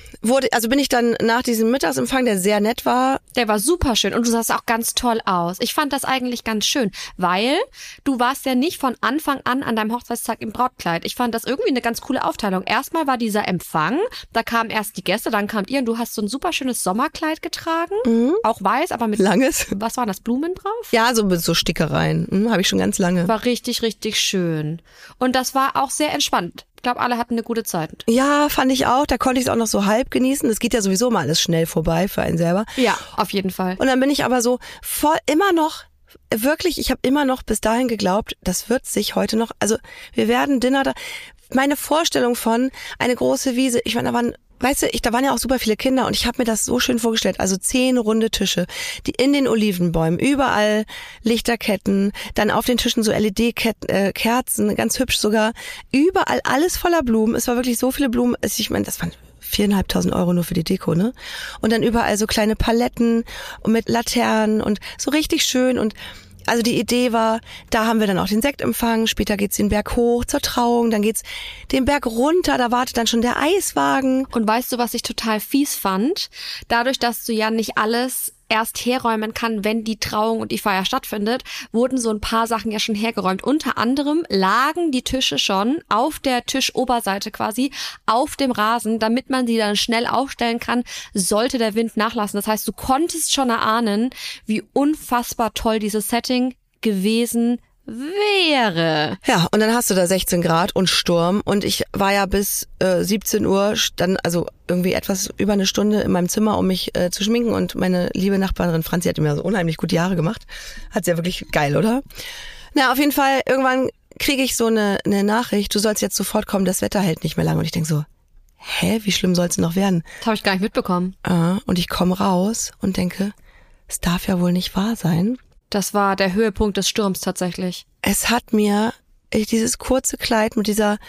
bin ich dann nach diesem Mittagsempfang, der sehr nett war.
Der war super schön und du sahst auch ganz toll aus. Ich fand das eigentlich ganz schön, weil du warst ja nicht von Anfang an deinem Hochzeitstag im Brautkleid. Ich fand das irgendwie eine ganz coole Aufteilung. Erstmal war dieser Empfang, da kamen erst die Gäste, dann kamt ihr und du hast so ein super schönes Sommerkleid getragen. Auch weiß, aber mit...
Langes.
Was waren das, Blumen drauf?
Ja, so mit so Stickereien. Habe ich schon ganz lange.
War richtig, richtig schön. Und das war auch sehr entspannt. Ich glaube, alle hatten eine gute Zeit.
Ja, fand ich auch. Da konnte ich es auch noch so halb genießen. Es geht ja sowieso mal alles schnell vorbei für einen selber.
Ja, auf jeden Fall.
Und dann bin ich aber so voll immer noch, wirklich, ich habe immer noch bis dahin geglaubt, das wird sich heute noch, also wir werden Dinner da. Meine Vorstellung von eine große Wiese, ich meine, da waren ja auch super viele Kinder und ich habe mir das so schön vorgestellt. Also 10 runde Tische, die in den Olivenbäumen, überall Lichterketten, dann auf den Tischen so LED-Kerzen, ganz hübsch sogar. Überall alles voller Blumen. Es war wirklich so viele Blumen. Ich meine, das waren 4.500 € nur für die Deko, ne? Und dann überall so kleine Paletten mit Laternen und so richtig schön und also die Idee war, da haben wir dann auch den Sektempfang, später geht's den Berg hoch zur Trauung, dann geht's den Berg runter, da wartet dann schon der Eiswagen.
Und weißt du, was ich total fies fand? Dadurch, dass du ja nicht alles erst herräumen kann, wenn die Trauung und die Feier stattfindet, wurden so ein paar Sachen ja schon hergeräumt. Unter anderem lagen die Tische schon auf der Tischoberseite quasi auf dem Rasen, damit man sie dann schnell aufstellen kann, sollte der Wind nachlassen. Das heißt, du konntest schon erahnen, wie unfassbar toll dieses Setting gewesen wäre.
Ja, und dann hast du da 16 Grad und Sturm und ich war ja bis 17 Uhr dann also irgendwie etwas über eine Stunde in meinem Zimmer, um mich zu schminken und meine liebe Nachbarin Franzi hat mir so unheimlich gut die Haare gemacht. Hat sie ja wirklich geil, oder? Na, auf jeden Fall, irgendwann kriege ich so eine Nachricht, du sollst jetzt sofort kommen, das Wetter hält nicht mehr lange und ich denke so, wie schlimm soll es noch werden?
Das habe ich gar nicht mitbekommen.
Und ich komme raus und denke, es darf ja wohl nicht wahr sein.
Das war der Höhepunkt des Sturms tatsächlich.
Es hat mir dieses kurze Kleid mit dieser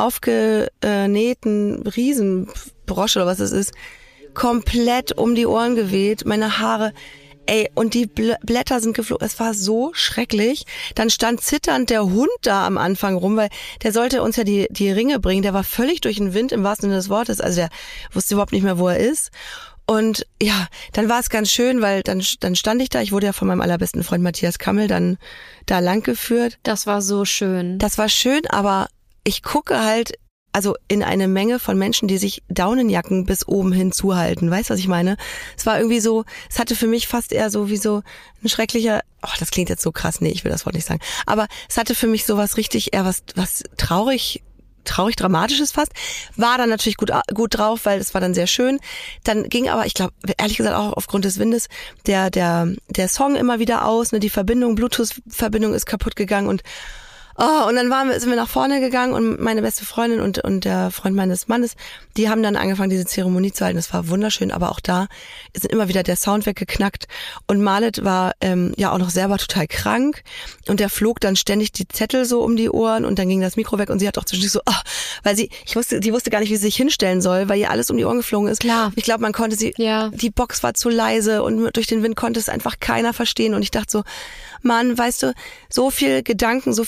aufgenähten Riesenbrosche oder was es ist, komplett um die Ohren geweht. Meine Haare, und die Blätter sind geflogen. Es war so schrecklich. Dann stand zitternd der Hund da am Anfang rum, weil der sollte uns ja die Ringe bringen. Der war völlig durch den Wind im wahrsten Sinne des Wortes. Also der wusste überhaupt nicht mehr, wo er ist. Und ja, dann war es ganz schön, weil dann stand ich da. Ich wurde ja von meinem allerbesten Freund Matthias Kammel dann da lang geführt.
Das war so schön.
Das war schön, aber ich gucke halt also in eine Menge von Menschen, die sich Daunenjacken bis oben hin zuhalten. Weißt du, was ich meine? Es war irgendwie so, es hatte für mich fast eher so wie so ein schrecklicher, das klingt jetzt so krass, nee, ich will das Wort nicht sagen. Aber es hatte für mich so was richtig eher was traurig Dramatisches fast, war dann natürlich gut drauf, weil es war dann sehr schön. Dann ging aber, ich glaube, ehrlich gesagt auch aufgrund des Windes, der Song immer wieder aus, ne, die Bluetooth-Verbindung ist kaputt gegangen und dann sind wir nach vorne gegangen und meine beste Freundin und der Freund meines Mannes, die haben dann angefangen, diese Zeremonie zu halten. Das war wunderschön, aber auch da ist immer wieder der Sound weggeknackt und Malet war ja auch noch selber total krank und der flog dann ständig die Zettel so um die Ohren und dann ging das Mikro weg und sie hat auch zwischendurch so, weil die wusste gar nicht, wie sie sich hinstellen soll, weil ihr alles um die Ohren geflogen ist.
Klar.
Ich glaube, man konnte die Box war zu leise und durch den Wind konnte es einfach keiner verstehen und ich dachte so, Mann, weißt du, so viel Gedanken, so viel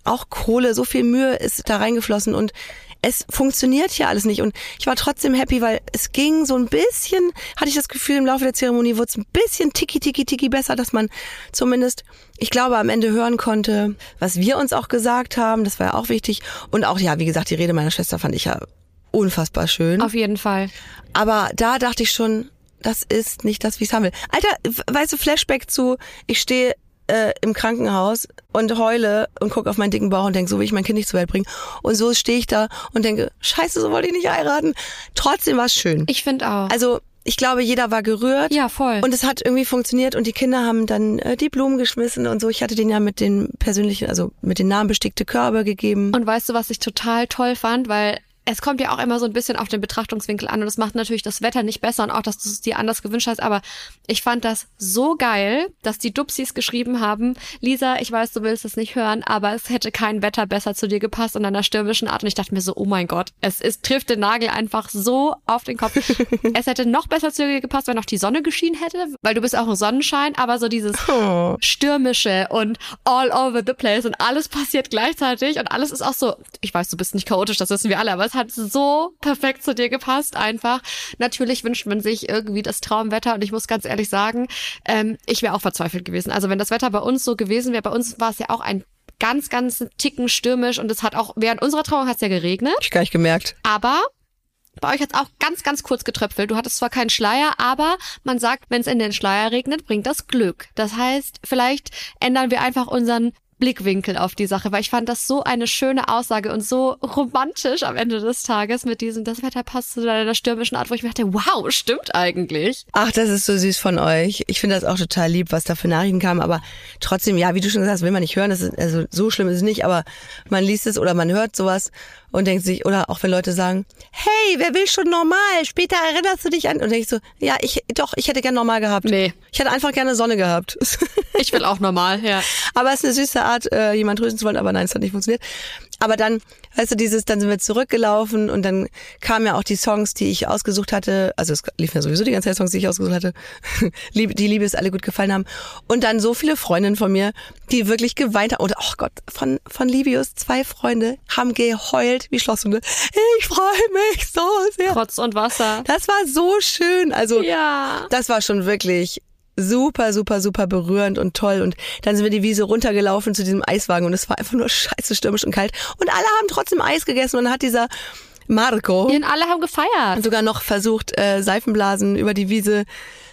auch Kohle, so viel Mühe ist da reingeflossen und es funktioniert hier alles nicht. Und ich war trotzdem happy, weil es ging so ein bisschen, hatte ich das Gefühl, im Laufe der Zeremonie wurde es ein bisschen tiki besser, dass man zumindest, ich glaube, am Ende hören konnte, was wir uns auch gesagt haben. Das war ja auch wichtig. Und auch, ja, wie gesagt, die Rede meiner Schwester fand ich ja unfassbar schön.
Auf jeden Fall.
Aber da dachte ich schon, das ist nicht das, wie ich es haben will. Alter, weißt du, Flashback zu, ich stehe im Krankenhaus und heule und gucke auf meinen dicken Bauch und denke, so will ich mein Kind nicht zur Welt bringen. Und so stehe ich da und denke, scheiße, so wollte ich nicht heiraten. Trotzdem war es schön.
Ich finde auch.
Also ich glaube, jeder war gerührt.
Ja, voll.
Und es hat irgendwie funktioniert und die Kinder haben dann die Blumen geschmissen und so. Ich hatte denen ja mit den persönlichen, also mit den Namen bestickte Körbe gegeben.
Und weißt du, was ich total toll fand? Weil es kommt ja auch immer so ein bisschen auf den Betrachtungswinkel an und das macht natürlich das Wetter nicht besser und auch, dass du es dir anders gewünscht hast, aber ich fand das so geil, dass die Dupsis geschrieben haben, Lisa, ich weiß, du willst es nicht hören, aber es hätte kein Wetter besser zu dir gepasst und einer stürmischen Art und ich dachte mir so, oh mein Gott, trifft den Nagel einfach so auf den Kopf. Es hätte noch besser zu dir gepasst, wenn noch die Sonne geschienen hätte, weil du bist auch ein Sonnenschein, aber so dieses stürmische und all over the place und alles passiert gleichzeitig und alles ist auch so, ich weiß, du bist nicht chaotisch, das wissen wir alle, aber es hat so perfekt zu dir gepasst einfach. Natürlich wünscht man sich irgendwie das Traumwetter und ich muss ganz ehrlich sagen, ich wäre auch verzweifelt gewesen. Also wenn das Wetter bei uns so gewesen wäre, bei uns war es ja auch ein ganz Ticken stürmisch und es hat auch, während unserer Trauung hat es ja geregnet.
Ich gar nicht gemerkt.
Aber bei euch hat es auch ganz kurz getröpfelt. Du hattest zwar keinen Schleier, aber man sagt, wenn es in den Schleier regnet, bringt das Glück. Das heißt, vielleicht ändern wir einfach unseren Blickwinkel auf die Sache, weil ich fand das so eine schöne Aussage und so romantisch am Ende des Tages mit diesem, das Wetter passt zu deiner stürmischen Art, wo ich mir dachte, wow, stimmt eigentlich.
Ach, das ist so süß von euch. Ich finde das auch total lieb, was da für Nachrichten kamen, aber trotzdem, ja, wie du schon gesagt hast, will man nicht hören, das ist, also so schlimm ist es nicht, aber man liest es oder man hört sowas und denkt sich, oder auch wenn Leute sagen, hey, wer will schon normal? Später erinnerst du dich an? Und denke ich so, ja, ich hätte gern normal gehabt.
Nee.
Ich hätte einfach gerne Sonne gehabt.
Ich will auch normal, ja.
Aber es ist eine süße Art, jemand trösten zu wollen, aber nein, es hat nicht funktioniert. Aber dann, weißt du, dann sind wir zurückgelaufen und dann kamen ja auch die Songs, die ich ausgesucht hatte. Also es liefen ja sowieso die ganze Zeit Songs, die ich ausgesucht hatte. Die Liebe ist alle gut gefallen haben. Und dann so viele Freundinnen von mir, die wirklich geweint haben. Oder, oh Gott, von Livius 2 Freunde haben geheult wie Schlosshunde. Ich freue mich so sehr.
Trotz und Wasser.
Das war so schön. Also
ja. Das
war schon wirklich super berührend und toll. Und dann sind wir die Wiese runtergelaufen zu diesem Eiswagen und es war einfach nur scheiße stürmisch und kalt. Und alle haben trotzdem Eis gegessen und dann hat dieser Marco
und alle haben gefeiert.
Sogar noch versucht, Seifenblasen über die Wiese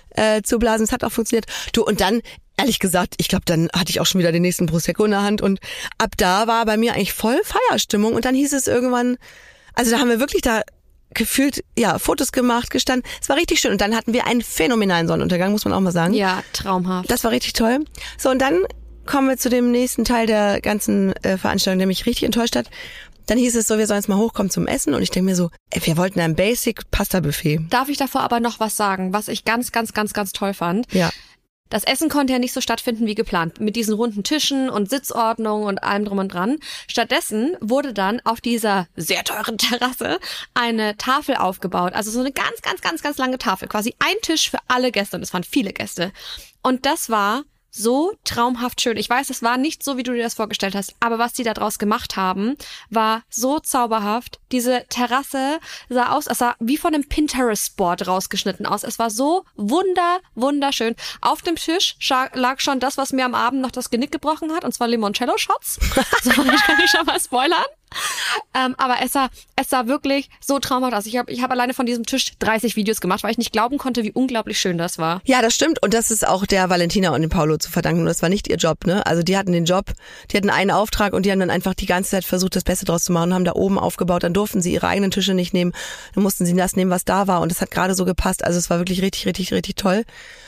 zu blasen. Es hat auch funktioniert. Du, und dann, ehrlich gesagt, ich glaube, dann hatte ich auch schon wieder den nächsten Prosecco in der Hand und ab da war bei mir eigentlich voll Feierstimmung und dann hieß es irgendwann, also da haben wir wirklich da gefühlt, ja, Fotos gemacht, gestanden. Es war richtig schön. Und dann hatten wir einen phänomenalen Sonnenuntergang, muss man auch mal sagen.
Ja, traumhaft.
Das war richtig toll. So, und dann kommen wir zu dem nächsten Teil der ganzen Veranstaltung, der mich richtig enttäuscht hat. Dann hieß es so, wir sollen jetzt mal hochkommen zum Essen. Und ich denke mir so, wir wollten ein Basic-Pasta-Buffet.
Darf ich davor aber noch was sagen, was ich ganz toll fand?
Ja.
Das Essen konnte ja nicht so stattfinden wie geplant, mit diesen runden Tischen und Sitzordnung und allem drum und dran. Stattdessen wurde dann auf dieser sehr teuren Terrasse eine Tafel aufgebaut, also so eine ganz lange Tafel, quasi ein Tisch für alle Gäste und es waren viele Gäste. Und das war so traumhaft schön. Ich weiß, es war nicht so, wie du dir das vorgestellt hast, aber was die da draus gemacht haben, war so zauberhaft. Diese Terrasse sah aus, es sah wie von einem Pinterest-Board rausgeschnitten aus. Es war so wunderschön. Auf dem Tisch lag schon das, was mir am Abend noch das Genick gebrochen hat, und zwar Limoncello-Shots. So, ich kann ich schon mal spoilern. Aber es sah wirklich so traumhaft aus. Ich hab alleine von diesem Tisch 30 Videos gemacht, weil ich nicht glauben konnte, wie unglaublich schön das war.
Ja, das stimmt. Und das ist auch der Valentina und dem Paulo zu verdanken. Und das war nicht ihr Job, ne? Also die hatten den Job, die hatten einen Auftrag und die haben dann einfach die ganze Zeit versucht, das Beste draus zu machen und haben da oben aufgebaut. Dann durften sie ihre eigenen Tische nicht nehmen. Dann mussten sie das nehmen, was da war. Und das hat gerade so gepasst. Also es war wirklich richtig toll.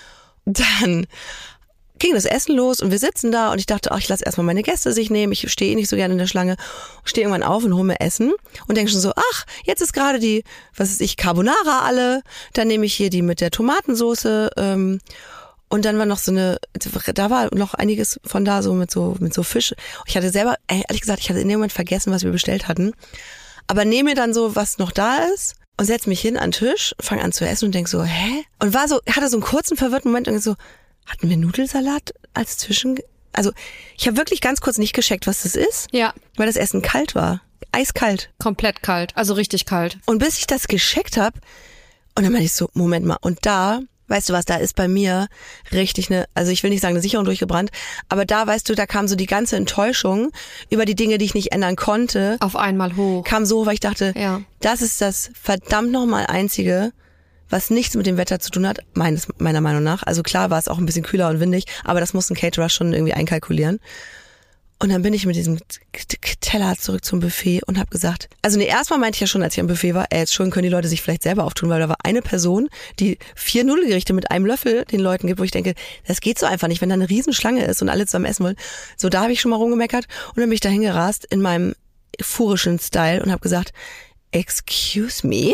Dann ging das Essen los und wir sitzen da und ich dachte, ich lasse erstmal meine Gäste sich nehmen. Ich stehe nicht so gerne in der Schlange. Stehe irgendwann auf und hole mir Essen und denke schon so, jetzt ist gerade die, Carbonara alle. Dann nehme ich hier die mit der Tomatensoße. Und dann war noch da war noch einiges von da, so mit so Fisch. Ich hatte selber, ehrlich gesagt, ich hatte in dem Moment vergessen, was wir bestellt hatten. Aber nehme mir dann so, was noch da ist und setze mich hin an den Tisch, fange an zu essen und denke so, hä? Und hatte so einen kurzen verwirrten Moment und so, hatten wir Nudelsalat als also ich habe wirklich ganz kurz nicht gecheckt, was das ist, weil das Essen kalt war. Eiskalt.
Komplett kalt, also richtig kalt.
Und bis ich das gecheckt habe, und dann meinte ich so, Moment mal, und da, weißt du was, da ist bei mir richtig also ich will nicht sagen eine Sicherung durchgebrannt, aber da, weißt du, da kam so die ganze Enttäuschung über die Dinge, die ich nicht ändern konnte.
Auf einmal hoch.
Kam so, weil ich dachte, das ist das verdammt nochmal Einzige, was nichts mit dem Wetter zu tun hat, meiner Meinung nach. Also klar war es auch ein bisschen kühler und windig, aber das muss ein Caterer schon irgendwie einkalkulieren. Und dann bin ich mit diesem Teller zurück zum Buffet und habe gesagt, also erstmal meinte ich ja schon, als ich am Buffet war, jetzt schon können die Leute sich vielleicht selber auftun, weil da war eine Person, die 4 Nudelgerichte mit einem Löffel den Leuten gibt, wo ich denke, das geht so einfach nicht, wenn da eine Riesenschlange ist und alle zusammen essen wollen. So, da habe ich schon mal rumgemeckert und dann bin ich da hingerast in meinem furischen Style und habe gesagt, excuse me?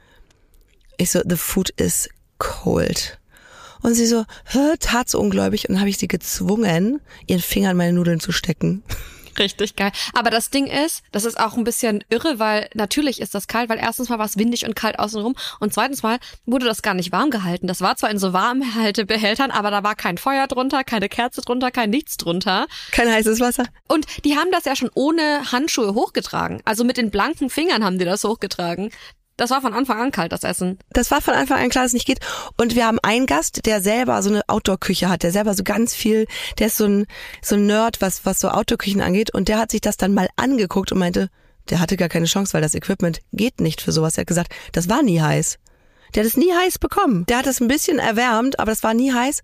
Ich so, the food is cold. Und sie so, tat so ungläubig. Und dann habe ich sie gezwungen, ihren Finger in meine Nudeln zu stecken.
Richtig geil. Aber das Ding ist, das ist auch ein bisschen irre, weil natürlich ist das kalt, weil erstens mal war es windig und kalt außenrum und zweitens mal wurde das gar nicht warm gehalten. Das war zwar in so Warmhaltebehältern, aber da war kein Feuer drunter, keine Kerze drunter, kein nichts drunter.
Kein heißes Wasser.
Und die haben das ja schon ohne Handschuhe hochgetragen. Also mit den blanken Fingern haben die das hochgetragen. Das war von Anfang an kalt, das Essen.
Das war von Anfang an klar, dass es nicht geht. Und wir haben einen Gast, der selber so eine Outdoor-Küche hat, der selber so ganz viel, der ist so ein Nerd, was so Outdoor-Küchen angeht. Und der hat sich das dann mal angeguckt und meinte, der hatte gar keine Chance, weil das Equipment geht nicht für sowas. Er hat gesagt, das war nie heiß. Der hat es nie heiß bekommen. Der hat es ein bisschen erwärmt, aber das war nie heiß.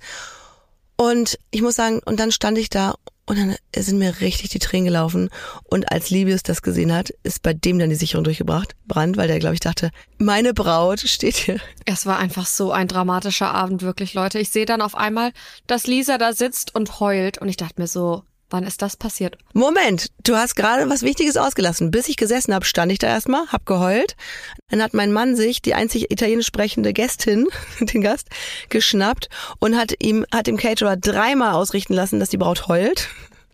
Und ich muss sagen, und dann stand ich da und dann sind mir richtig die Tränen gelaufen. Und als Liebes das gesehen hat, ist bei dem dann die Sicherung durchgebrannt, weil der, glaube ich, dachte, meine Braut steht hier.
Es war einfach so ein dramatischer Abend, wirklich, Leute. Ich sehe dann auf einmal, dass Lisa da sitzt und heult. Und ich dachte mir so, wann ist das passiert?
Moment, du hast gerade was Wichtiges ausgelassen. Bis ich gesessen habe, stand ich da erstmal, hab geheult. Dann hat mein Mann sich die einzig italienisch sprechende Gästin, den Gast, geschnappt und hat dem Caterer 3-mal ausrichten lassen, dass die Braut heult.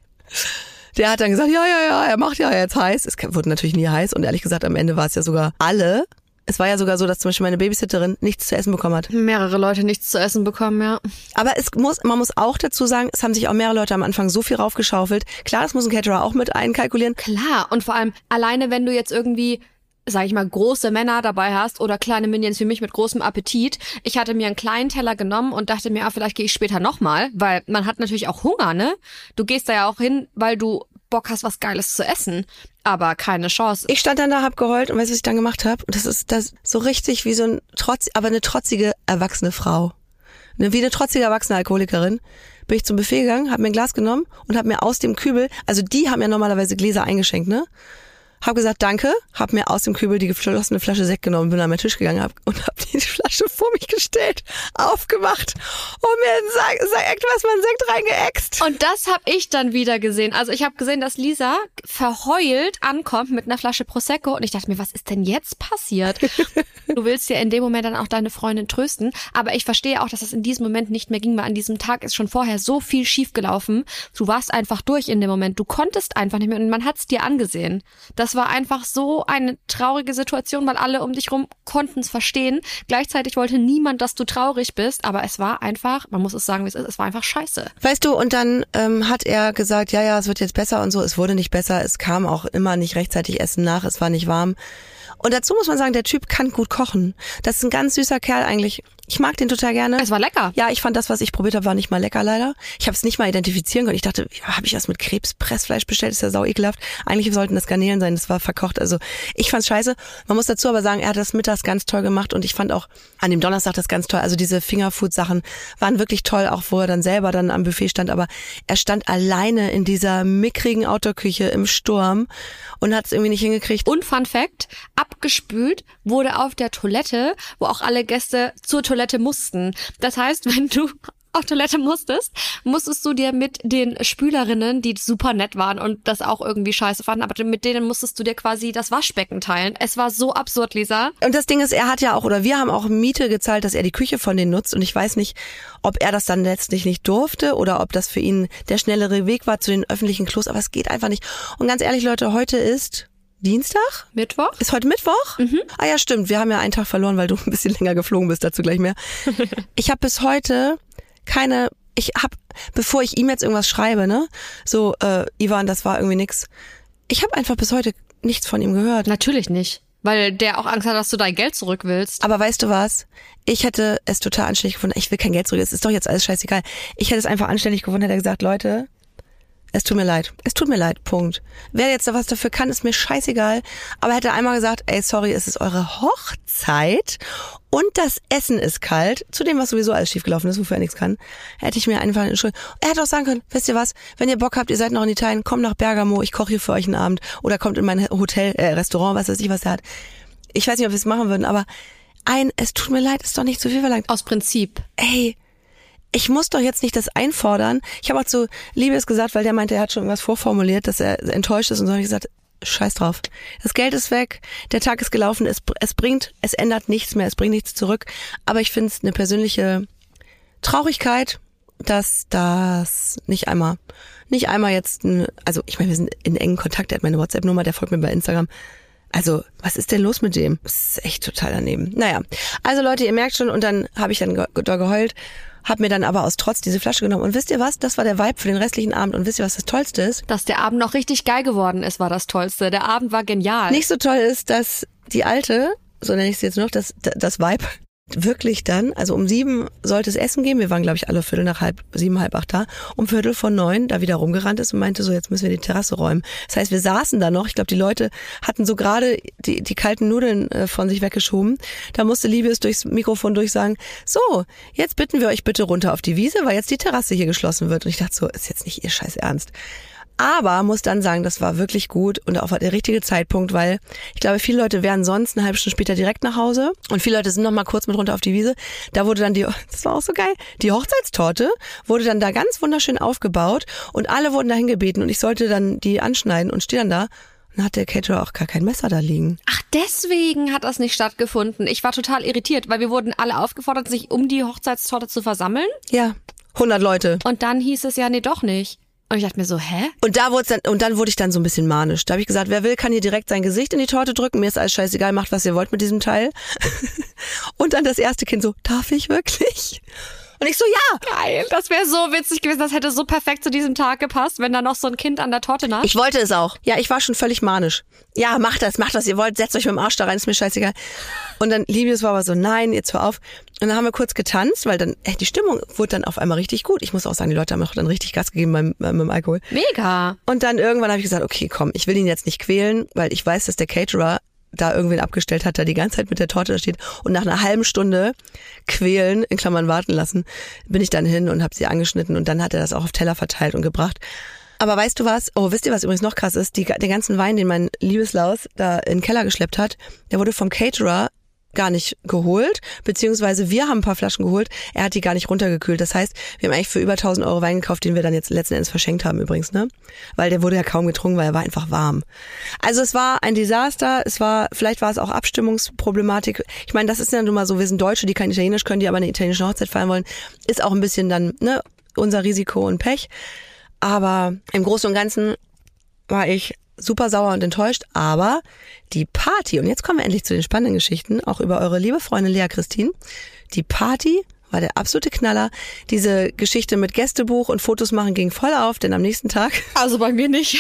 Der hat dann gesagt, ja, er macht ja jetzt heiß. Es wurde natürlich nie heiß und ehrlich gesagt, am Ende war es ja sogar alle. Es war ja sogar so, dass zum Beispiel meine Babysitterin nichts zu essen bekommen hat.
Mehrere Leute nichts zu essen bekommen, ja.
Aber man muss auch dazu sagen, es haben sich auch mehrere Leute am Anfang so viel raufgeschaufelt. Klar, das muss ein Caterer auch mit einkalkulieren.
Klar, und vor allem alleine, wenn du jetzt irgendwie, sag ich mal, große Männer dabei hast oder kleine Minions wie mich mit großem Appetit. Ich hatte mir einen kleinen Teller genommen und dachte mir, vielleicht gehe ich später nochmal, weil man hat natürlich auch Hunger, ne? Du gehst da ja auch hin, weil du Bock hast, was Geiles zu essen. Aber keine Chance.
Ich stand dann da, hab geheult und weißt du, was ich dann gemacht habe? Und das ist so richtig wie so aber eine trotzige, erwachsene Frau. Wie eine trotzige, erwachsene Alkoholikerin. Bin ich zum Buffet gegangen, hab mir ein Glas genommen und hab mir aus dem Kübel, also die haben ja normalerweise Gläser eingeschenkt, ne? Hab gesagt, danke, hab mir aus dem Kübel die geschlossene Flasche Sekt genommen, bin an meinen Tisch gegangen hab die Flasche vor mich gestellt, aufgemacht und mir etwas mal Sekt reingeäxt.
Und das hab ich dann wieder gesehen. Also ich habe gesehen, dass Lisa verheult ankommt mit einer Flasche Prosecco und ich dachte mir, was ist denn jetzt passiert? Du willst ja in dem Moment dann auch deine Freundin trösten, aber ich verstehe auch, dass das in diesem Moment nicht mehr ging, weil an diesem Tag ist schon vorher so viel schief gelaufen. Du warst einfach durch in dem Moment. Du konntest einfach nicht mehr und man hat's dir angesehen. Das war einfach so eine traurige Situation, weil alle um dich rum konnten es verstehen. Gleichzeitig wollte niemand, dass du traurig bist, aber es war einfach, man muss es sagen, wie es ist, es war einfach scheiße.
Weißt du, und dann hat er gesagt, ja, es wird jetzt besser und so. Es wurde nicht besser, es kam auch immer nicht rechtzeitig Essen nach, es war nicht warm. Und dazu muss man sagen, der Typ kann gut kochen. Das ist ein ganz süßer Kerl eigentlich. Ich mag den total gerne.
Es war lecker.
Ja, ich fand das, was ich probiert habe, war nicht mal lecker leider. Ich habe es nicht mal identifizieren können. Ich dachte, ja, habe ich das mit Krebspressfleisch bestellt? Ist ja sau ekelhaft. Eigentlich sollten das Garnelen sein, das war verkocht. Also ich fand's scheiße. Man muss dazu aber sagen, er hat das mittags ganz toll gemacht und ich fand auch an dem Donnerstag das ganz toll. Also diese Fingerfood-Sachen waren wirklich toll, auch wo er dann selber dann am Buffet stand. Aber er stand alleine in dieser mickrigen Outdoor-Küche im Sturm und hat es irgendwie nicht hingekriegt.
Und Fun Fact, abgespült wurde auf der Toilette, wo auch alle Gäste zur Toilette mussten. Das heißt, wenn du auf Toilette musstest du dir mit den Spülerinnen, die super nett waren und das auch irgendwie scheiße fanden, aber mit denen musstest du dir quasi das Waschbecken teilen. Es war so absurd, Lisa.
Und das Ding ist, er hat ja auch, oder wir haben auch Miete gezahlt, dass er die Küche von denen nutzt und ich weiß nicht, ob er das dann letztlich nicht durfte oder ob das für ihn der schnellere Weg war zu den öffentlichen Klos, aber es geht einfach nicht. Und ganz ehrlich, Leute, heute ist Dienstag?
Mittwoch?
Ist heute Mittwoch? Mhm. Ah ja, stimmt. Wir haben ja einen Tag verloren, weil du ein bisschen länger geflogen bist, dazu gleich mehr. Ich habe bis heute keine bevor ich ihm jetzt irgendwas schreibe, ne, so, Ivan, das war irgendwie nix. Ich habe einfach bis heute nichts von ihm gehört.
Natürlich nicht. Weil der auch Angst hat, dass du dein Geld zurück willst.
Aber weißt du was? Ich hätte es total anständig gefunden. Ich will kein Geld zurück. Es ist doch jetzt alles scheißegal. Ich hätte es einfach anständig gefunden, hätte er gesagt, Leute, es tut mir leid. Es tut mir leid, Punkt. Wer jetzt da was dafür kann, ist mir scheißegal. Aber hätte einmal gesagt, ey, sorry, es ist eure Hochzeit und das Essen ist kalt, zu dem, was sowieso alles schiefgelaufen ist, wofür er nichts kann, hätte ich mir einfach entschuldigt. Er hätte auch sagen können, wisst ihr was, wenn ihr Bock habt, ihr seid noch in Italien, kommt nach Bergamo, ich koche hier für euch einen Abend oder kommt in mein Hotel, Restaurant, was weiß ich, was er hat. Ich weiß nicht, ob wir es machen würden, aber es tut mir leid, ist doch nicht zu viel verlangt.
Aus Prinzip.
Ey, ich muss doch jetzt nicht das einfordern. Ich habe auch zu Liebes gesagt, weil der meinte, er hat schon irgendwas vorformuliert, dass er enttäuscht ist und so habe ich gesagt, scheiß drauf. Das Geld ist weg, der Tag ist gelaufen, es ändert nichts mehr, es bringt nichts zurück. Aber ich finde es eine persönliche Traurigkeit, dass das nicht einmal jetzt, also ich meine, wir sind in engen Kontakt, er hat meine WhatsApp-Nummer, der folgt mir bei Instagram. Also, was ist denn los mit dem? Das ist echt total daneben. Naja, also Leute, ihr merkt schon, und dann habe ich dann da geheult, hab mir dann aber aus Trotz diese Flasche genommen. Und wisst ihr was? Das war der Vibe für den restlichen Abend. Und wisst ihr, was das Tollste ist?
Dass der Abend noch richtig geil geworden ist, war das Tollste. Der Abend war genial.
Nicht so toll ist, dass die Alte, so nenne ich sie jetzt noch, das Vibe, wirklich dann, also um 7 sollte es Essen geben. Wir waren, glaube ich, alle 7:45, 7:30 da. Um 8:45 da wieder rumgerannt ist und meinte so, jetzt müssen wir die Terrasse räumen. Das heißt, wir saßen da noch. Ich glaube, die Leute hatten so gerade die kalten Nudeln von sich weggeschoben. Da musste Liebes durchs Mikrofon durchsagen, so, jetzt bitten wir euch bitte runter auf die Wiese, weil jetzt die Terrasse hier geschlossen wird. Und ich dachte so, ist jetzt nicht ihr Scheiß Ernst. Aber muss dann sagen, das war wirklich gut und auch der richtige Zeitpunkt, weil ich glaube, viele Leute wären sonst eine halbe Stunde später direkt nach Hause und viele Leute sind noch mal kurz mit runter auf die Wiese. Da wurde dann das war auch so geil, die Hochzeitstorte wurde dann da ganz wunderschön aufgebaut und alle wurden dahin gebeten und ich sollte dann die anschneiden und stehe dann da. Dann hat der Caterer auch gar kein Messer da liegen.
Ach, deswegen hat das nicht stattgefunden. Ich war total irritiert, weil wir wurden alle aufgefordert, sich um die Hochzeitstorte zu versammeln.
Ja, 100 Leute.
Und dann hieß es ja, nee, doch nicht. Und ich dachte mir so, hä?
Und dann wurde ich dann so ein bisschen manisch. Da habe ich gesagt, wer will, kann hier direkt sein Gesicht in die Torte drücken. Mir ist alles scheißegal, macht was ihr wollt mit diesem Teil. Und dann das erste Kind so, darf ich wirklich? Und ich so, ja.
Geil, das wäre so witzig gewesen, das hätte so perfekt zu diesem Tag gepasst, wenn da noch so ein Kind an der Torte nascht.
Ich wollte es auch. Ja, ich war schon völlig manisch. Ja, macht was ihr wollt, setzt euch mit dem Arsch da rein, ist mir scheißegal. Und dann Liebes war aber so, nein, jetzt hör auf. Und dann haben wir kurz getanzt, weil dann, die Stimmung wurde dann auf einmal richtig gut. Ich muss auch sagen, die Leute haben auch dann richtig Gas gegeben beim Alkohol.
Mega.
Und dann irgendwann habe ich gesagt, okay, komm, ich will ihn jetzt nicht quälen, weil ich weiß, dass der Caterer da irgendwen abgestellt hat, der die ganze Zeit mit der Torte da steht. Und nach einer halben Stunde quälen, in Klammern warten lassen, bin ich dann hin und habe sie angeschnitten und dann hat er das auch auf Teller verteilt und gebracht. Aber weißt du was? Oh, wisst ihr, was übrigens noch krass ist? Den ganzen Wein, den mein Liebeslaus da in den Keller geschleppt hat, der wurde vom Caterer gar nicht geholt, beziehungsweise wir haben ein paar Flaschen geholt, er hat die gar nicht runtergekühlt. Das heißt, wir haben eigentlich für über 1.000 Euro Wein gekauft, den wir dann jetzt letzten Endes verschenkt haben übrigens, ne? Weil der wurde ja kaum getrunken, weil er war einfach warm. Also es war ein Desaster, vielleicht war es auch Abstimmungsproblematik. Ich meine, das ist ja nun mal so, wir sind Deutsche, die kein Italienisch können, die aber eine italienische Hochzeit feiern wollen, ist auch ein bisschen dann, ne, unser Risiko und Pech. Aber im Großen und Ganzen war ich super sauer und enttäuscht, aber die Party, und jetzt kommen wir endlich zu den spannenden Geschichten, auch über eure liebe Freundin Lea Christine, die Party war der absolute Knaller. Diese Geschichte mit Gästebuch und Fotos machen ging voll auf, denn am nächsten Tag...
Also bei mir nicht.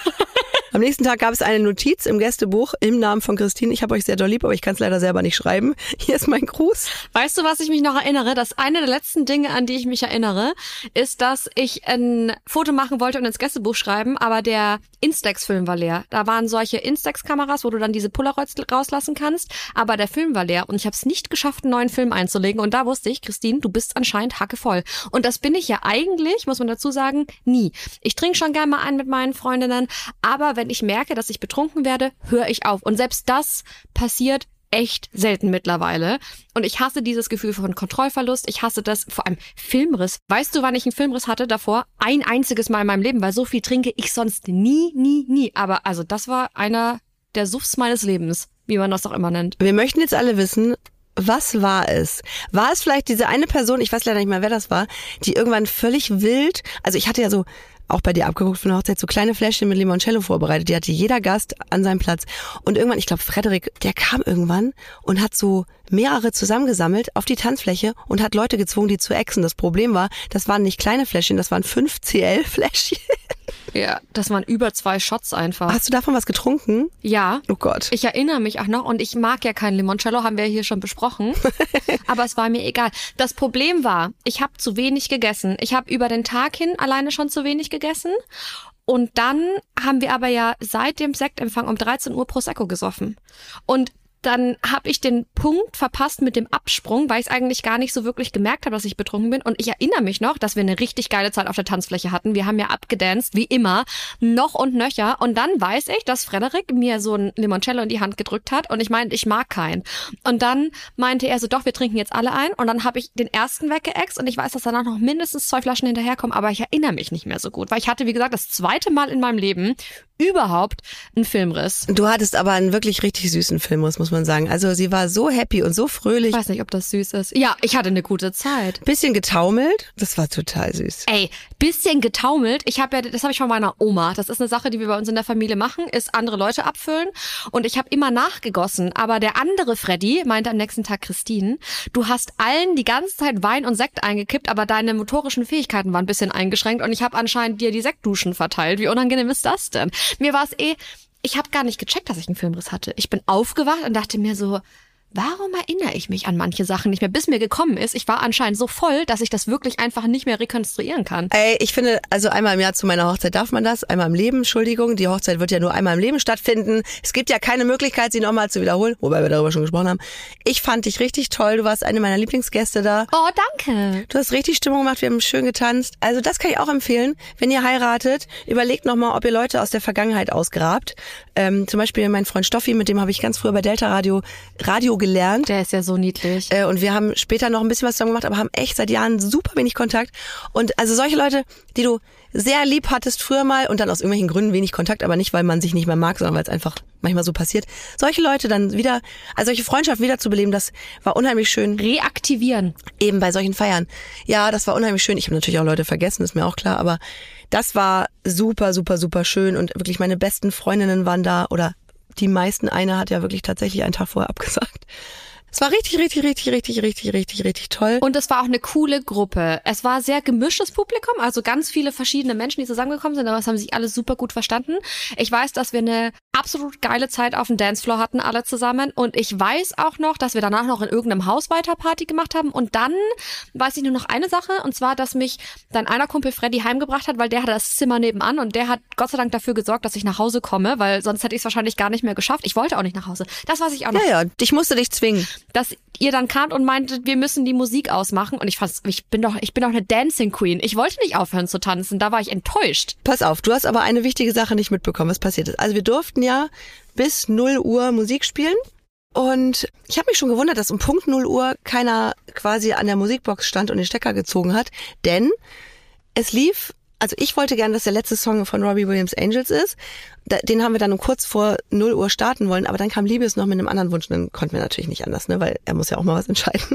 Am nächsten Tag gab es eine Notiz im Gästebuch im Namen von Christine. Ich habe euch sehr doll lieb, aber ich kann es leider selber nicht schreiben. Hier ist mein Gruß.
Weißt du, was ich mich noch erinnere? Das eine der letzten Dinge, an die ich mich erinnere, ist, dass ich ein Foto machen wollte und ins Gästebuch schreiben, aber der Instax-Film war leer. Da waren solche Instax-Kameras, wo du dann diese Polaroids rauslassen kannst, aber der Film war leer und ich habe es nicht geschafft, einen neuen Film einzulegen und da wusste ich, Christine, du bist anscheinend hackevoll. Und das bin ich ja eigentlich, muss man dazu sagen, nie. Ich trinke schon gerne mal einen mit meinen Freundinnen, aber wenn ich merke, dass ich betrunken werde, höre ich auf. Und selbst das passiert echt selten mittlerweile. Und ich hasse dieses Gefühl von Kontrollverlust. Ich hasse das, vor allem Filmriss. Weißt du, wann ich einen Filmriss hatte davor? Ein einziges Mal in meinem Leben, weil so viel trinke ich sonst nie. Aber also das war einer der Suffs meines Lebens, wie man das auch immer nennt.
Wir möchten jetzt alle wissen, was war es? War es vielleicht diese eine Person, ich weiß leider nicht mehr, wer das war, die irgendwann völlig wild, also ich hatte ja so auch bei dir abgeguckt von der Hochzeit, so kleine Fläschchen mit Limoncello vorbereitet. Die hatte jeder Gast an seinem Platz. Und irgendwann, ich glaube Frederik, der kam irgendwann und hat so mehrere zusammengesammelt auf die Tanzfläche und hat Leute gezwungen, die zu exen. Das Problem war, das waren nicht kleine Fläschchen, das waren 5 CL-Fläschchen.
Ja, das waren über 2 Shots einfach.
Hast du davon was getrunken?
Ja.
Oh Gott.
Ich erinnere mich auch noch und ich mag ja kein Limoncello, haben wir ja hier schon besprochen. Aber es war mir egal. Das Problem war, ich habe zu wenig gegessen. Ich habe über den Tag hin alleine schon zu wenig gegessen. Und dann haben wir aber ja seit dem Sektempfang um 13 Uhr Prosecco gesoffen. Und dann habe ich den Punkt verpasst mit dem Absprung, weil ich es eigentlich gar nicht so wirklich gemerkt habe, dass ich betrunken bin. Und ich erinnere mich noch, dass wir eine richtig geile Zeit auf der Tanzfläche hatten. Wir haben ja abgedanced, wie immer, noch und nöcher. Und dann weiß ich, dass Frederik mir so ein Limoncello in die Hand gedrückt hat und ich meinte, ich mag keinen. Und dann meinte er so, doch, wir trinken jetzt alle ein. Und dann habe ich den ersten weggeext und ich weiß, dass danach noch mindestens 2 Flaschen hinterherkommen. Aber ich erinnere mich nicht mehr so gut, weil ich hatte, wie gesagt, das 2. Mal in meinem Leben überhaupt einen Filmriss.
Du hattest aber einen wirklich richtig süßen Filmriss, muss man sagen. Also sie war so happy und so fröhlich.
Ich weiß nicht, ob das süß ist. Ja, ich hatte eine gute Zeit.
Bisschen getaumelt. Das war total süß.
Ey, bisschen getaumelt. Das habe ich von meiner Oma. Das ist eine Sache, die wir bei uns in der Familie machen, ist andere Leute abfüllen. Und ich habe immer nachgegossen. Aber der andere Freddy meinte am nächsten Tag, Christine, du hast allen die ganze Zeit Wein und Sekt eingekippt, aber deine motorischen Fähigkeiten waren ein bisschen eingeschränkt und ich habe anscheinend dir die Sektduschen verteilt. Wie unangenehm ist das denn? Mir war es ich habe gar nicht gecheckt, dass ich einen Filmriss hatte. Ich bin aufgewacht und dachte mir so, warum erinnere ich mich an manche Sachen nicht mehr, bis mir gekommen ist? Ich war anscheinend so voll, dass ich das wirklich einfach nicht mehr rekonstruieren kann.
Ey, ich finde, also einmal im Jahr zu meiner Hochzeit darf man das, einmal im Leben, Entschuldigung, die Hochzeit wird ja nur einmal im Leben stattfinden. Es gibt ja keine Möglichkeit, sie nochmal zu wiederholen, wobei wir darüber schon gesprochen haben. Ich fand dich richtig toll, du warst eine meiner Lieblingsgäste da.
Oh, danke.
Du hast richtig Stimmung gemacht, wir haben schön getanzt. Also das kann ich auch empfehlen, wenn ihr heiratet, überlegt nochmal, ob ihr Leute aus der Vergangenheit ausgrabt. Zum Beispiel mein Freund Stoffi, mit dem habe ich ganz früher bei Delta Radio gelernt.
Der ist ja so niedlich.
Und wir haben später noch ein bisschen was zusammen gemacht, aber haben echt seit Jahren super wenig Kontakt. Und also solche Leute, die du sehr lieb hattest früher mal und dann aus irgendwelchen Gründen wenig Kontakt, aber nicht, weil man sich nicht mehr mag, sondern weil es einfach manchmal so passiert. Solche Leute dann wieder, also solche Freundschaft wiederzubeleben, das war unheimlich schön.
Reaktivieren.
Eben bei solchen Feiern. Ja, das war unheimlich schön. Ich habe natürlich auch Leute vergessen, ist mir auch klar, aber das war super, super, super schön und wirklich meine besten Freundinnen waren da oder die meisten, eine hat ja wirklich tatsächlich einen Tag vorher abgesagt. Es war richtig toll.
Und es war auch eine coole Gruppe. Es war sehr gemischtes Publikum, also ganz viele verschiedene Menschen, die zusammengekommen sind, aber es haben sich alle super gut verstanden. Ich weiß, dass wir eine absolut geile Zeit auf dem Dancefloor hatten, alle zusammen. Und ich weiß auch noch, dass wir danach noch in irgendeinem Haus weiter Party gemacht haben. Und dann weiß ich nur noch eine Sache, und zwar, dass mich dann einer Kumpel Freddy heimgebracht hat, weil der hatte das Zimmer nebenan und der hat Gott sei Dank dafür gesorgt, dass ich nach Hause komme, weil sonst hätte ich es wahrscheinlich gar nicht mehr geschafft. Ich wollte auch nicht nach Hause. Das weiß ich auch noch.
Ja, ich musste dich zwingen.
Dass ihr dann kamt und meintet, wir müssen die Musik ausmachen. Und ich bin doch eine Dancing Queen. Ich wollte nicht aufhören zu tanzen. Da war ich enttäuscht.
Pass auf, du hast aber eine wichtige Sache nicht mitbekommen, was passiert ist. Also wir durften ja bis 0 Uhr Musik spielen. Und ich habe mich schon gewundert, dass um Punkt 0 Uhr keiner quasi an der Musikbox stand und den Stecker gezogen hat. Denn es lief... Also ich wollte gerne, dass der letzte Song von Robbie Williams Angels ist. Den haben wir dann um kurz vor 0 Uhr starten wollen, aber dann kam Liebes noch mit einem anderen Wunsch. Und dann konnten wir natürlich nicht anders, ne, weil er muss ja auch mal was entscheiden.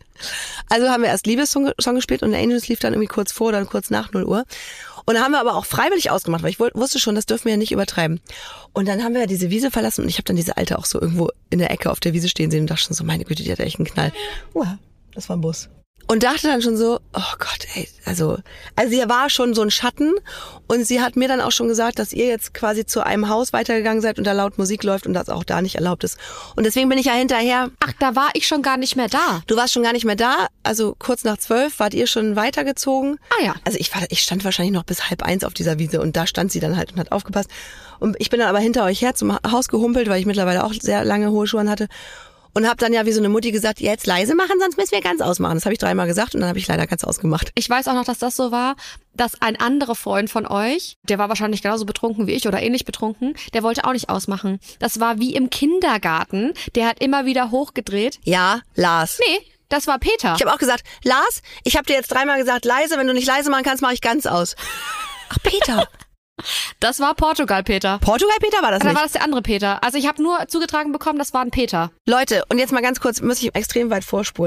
Also haben wir erst Liebes-Song gespielt und der Angels lief dann irgendwie kurz vor oder kurz nach 0 Uhr. Und dann haben wir aber auch freiwillig ausgemacht, weil ich wusste schon, das dürfen wir ja nicht übertreiben. Und dann haben wir ja diese Wiese verlassen und ich habe dann diese Alte auch so irgendwo in der Ecke auf der Wiese stehen sehen und dachte schon so, meine Güte, die hat echt einen Knall. Das war ein Bus. Und dachte dann schon so, oh Gott, ey, also sie war schon so ein Schatten und sie hat mir dann auch schon gesagt, dass ihr jetzt quasi zu einem Haus weitergegangen seid und da laut Musik läuft und das auch da nicht erlaubt ist. Und deswegen bin ich ja hinterher.
Ach, da war ich schon gar nicht mehr da.
Du warst schon gar nicht mehr da, also kurz nach 12 wart ihr schon weitergezogen.
Ah ja.
Also ich stand wahrscheinlich noch bis 12:30 auf dieser Wiese und da stand sie dann halt und hat aufgepasst. Und ich bin dann aber hinter euch her zum Haus gehumpelt, weil ich mittlerweile auch sehr lange hohe Schuhe hatte. Und habe dann ja wie so eine Mutti gesagt, jetzt leise machen, sonst müssen wir ganz ausmachen. Das habe ich 3-mal gesagt und dann habe ich leider ganz ausgemacht.
Ich weiß auch noch, dass das so war, dass ein anderer Freund von euch, der war wahrscheinlich genauso betrunken wie ich oder ähnlich betrunken, der wollte auch nicht ausmachen. Das war wie im Kindergarten. Der hat immer wieder hochgedreht.
Ja, Lars.
Nee, das war Peter.
Ich habe auch gesagt, Lars, ich habe dir jetzt 3-mal gesagt, leise, wenn du nicht leise machen kannst, mache ich ganz aus. Ach, Peter.
Das war Portugal Peter.
Portugal Peter war das nicht?
Oder war das der andere Peter? Also ich habe nur zugetragen bekommen, das war ein Peter.
Leute, und jetzt mal ganz kurz, muss ich extrem weit vorspulen.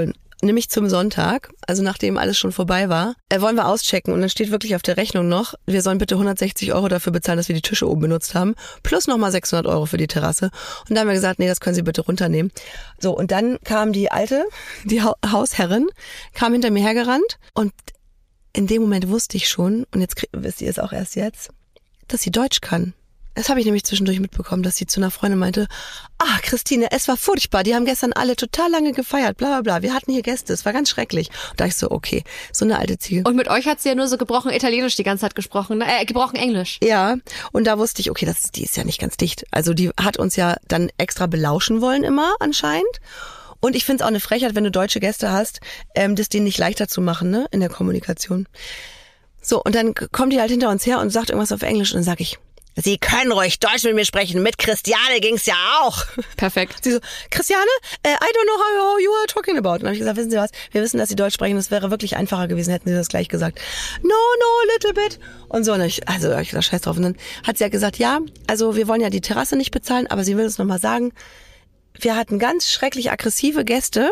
nämlich zum Sonntag, also nachdem alles schon vorbei war, wollen wir auschecken und dann steht wirklich auf der Rechnung noch, wir sollen bitte 160 € dafür bezahlen, dass wir die Tische oben benutzt haben, plus nochmal 600 € für die Terrasse. Und da haben wir gesagt, nee, das können Sie bitte runternehmen. So, und dann kam die Hausherrin, kam hinter mir hergerannt und in dem Moment wusste ich schon, und jetzt wisst ihr es auch erst jetzt, dass sie Deutsch kann. Das habe ich nämlich zwischendurch mitbekommen, dass sie zu einer Freundin meinte, Christine, es war furchtbar, die haben gestern alle total lange gefeiert, bla bla bla, wir hatten hier Gäste, es war ganz schrecklich. Und da ich so, okay, so eine alte Ziege.
Und mit euch hat sie ja nur so gebrochen Italienisch die ganze Zeit gesprochen, gebrochen Englisch.
Ja, und da wusste ich, okay, die ist ja nicht ganz dicht. Also die hat uns ja dann extra belauschen wollen immer anscheinend. Und ich finde es auch eine Frechheit, wenn du deutsche Gäste hast, das denen nicht leichter zu machen, ne, in der Kommunikation. So, und dann kommt die halt hinter uns her und sagt irgendwas auf Englisch und dann sag ich, Sie können ruhig Deutsch mit mir sprechen. Mit Christiane ging's ja auch.
Perfekt.
Sie so, Christiane, I don't know how you are talking about. Und dann habe ich gesagt, wissen Sie was? Wir wissen, dass Sie Deutsch sprechen. Das wäre wirklich einfacher gewesen, hätten Sie das gleich gesagt. No, little bit. Und so. Und ich gesagt, scheiß drauf. Und dann hat sie ja gesagt, ja, also wir wollen ja die Terrasse nicht bezahlen, aber sie will uns nochmal sagen, wir hatten ganz schrecklich aggressive Gäste.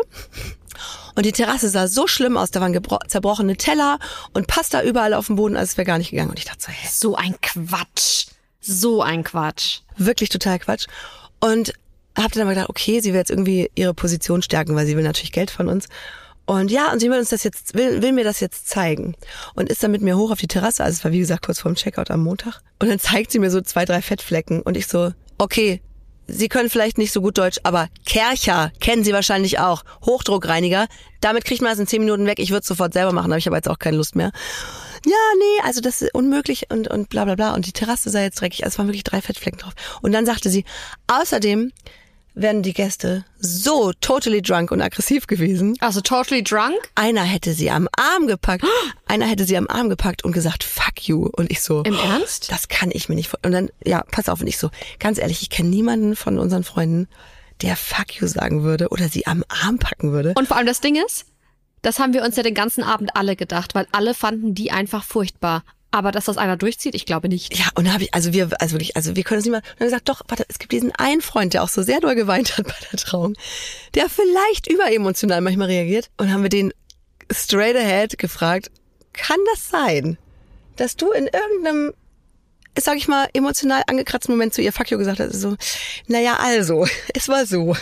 Und die Terrasse sah so schlimm aus, da waren zerbrochene Teller und Pasta überall auf dem Boden, also es wäre gar nicht gegangen. Und ich dachte so, hä?
So ein Quatsch. So ein Quatsch.
Wirklich total Quatsch. Und hab dann aber gedacht, okay, sie will jetzt irgendwie ihre Position stärken, weil sie will natürlich Geld von uns. Und ja, und sie will mir das jetzt zeigen. Und ist dann mit mir hoch auf die Terrasse, also es war wie gesagt kurz vorm Checkout am Montag. Und dann zeigt sie mir so 2, 3 Fettflecken und ich so, okay, Sie können vielleicht nicht so gut Deutsch, aber Kärcher kennen Sie wahrscheinlich auch. Hochdruckreiniger, damit kriegt man das in 10 Minuten weg. Ich würde es sofort selber machen, aber ich habe jetzt auch keine Lust mehr. Ja, nee, also das ist unmöglich und bla bla bla. Und die Terrasse sah jetzt dreckig, also es waren wirklich 3 Fettflecken drauf. Und dann sagte sie, außerdem wären die Gäste so totally drunk und aggressiv gewesen.
Also totally drunk?
Einer hätte sie am Arm gepackt. Und gesagt, fuck you. Und ich so,
im Ernst?
Das kann ich mir nicht vorstellen. Und dann, ja, pass auf. Und ich so, ganz ehrlich, ich kenne niemanden von unseren Freunden, der fuck you sagen würde oder sie am Arm packen würde.
Und vor allem das Ding ist, das haben wir uns ja den ganzen Abend alle gedacht, weil alle fanden die einfach furchtbar. Aber dass das einer durchzieht, ich glaube nicht.
Ja, und da habe ich, wir können es nicht mal. Und dann gesagt, doch, warte, es gibt diesen einen Freund, der auch so sehr doll geweint hat bei der Trauung, der vielleicht überemotional manchmal reagiert. Und haben wir den straight ahead gefragt, kann das sein, dass du in irgendeinem, sag ich mal, emotional angekratzten Moment zu ihr fuck you gesagt hast? So, naja, also, es war so.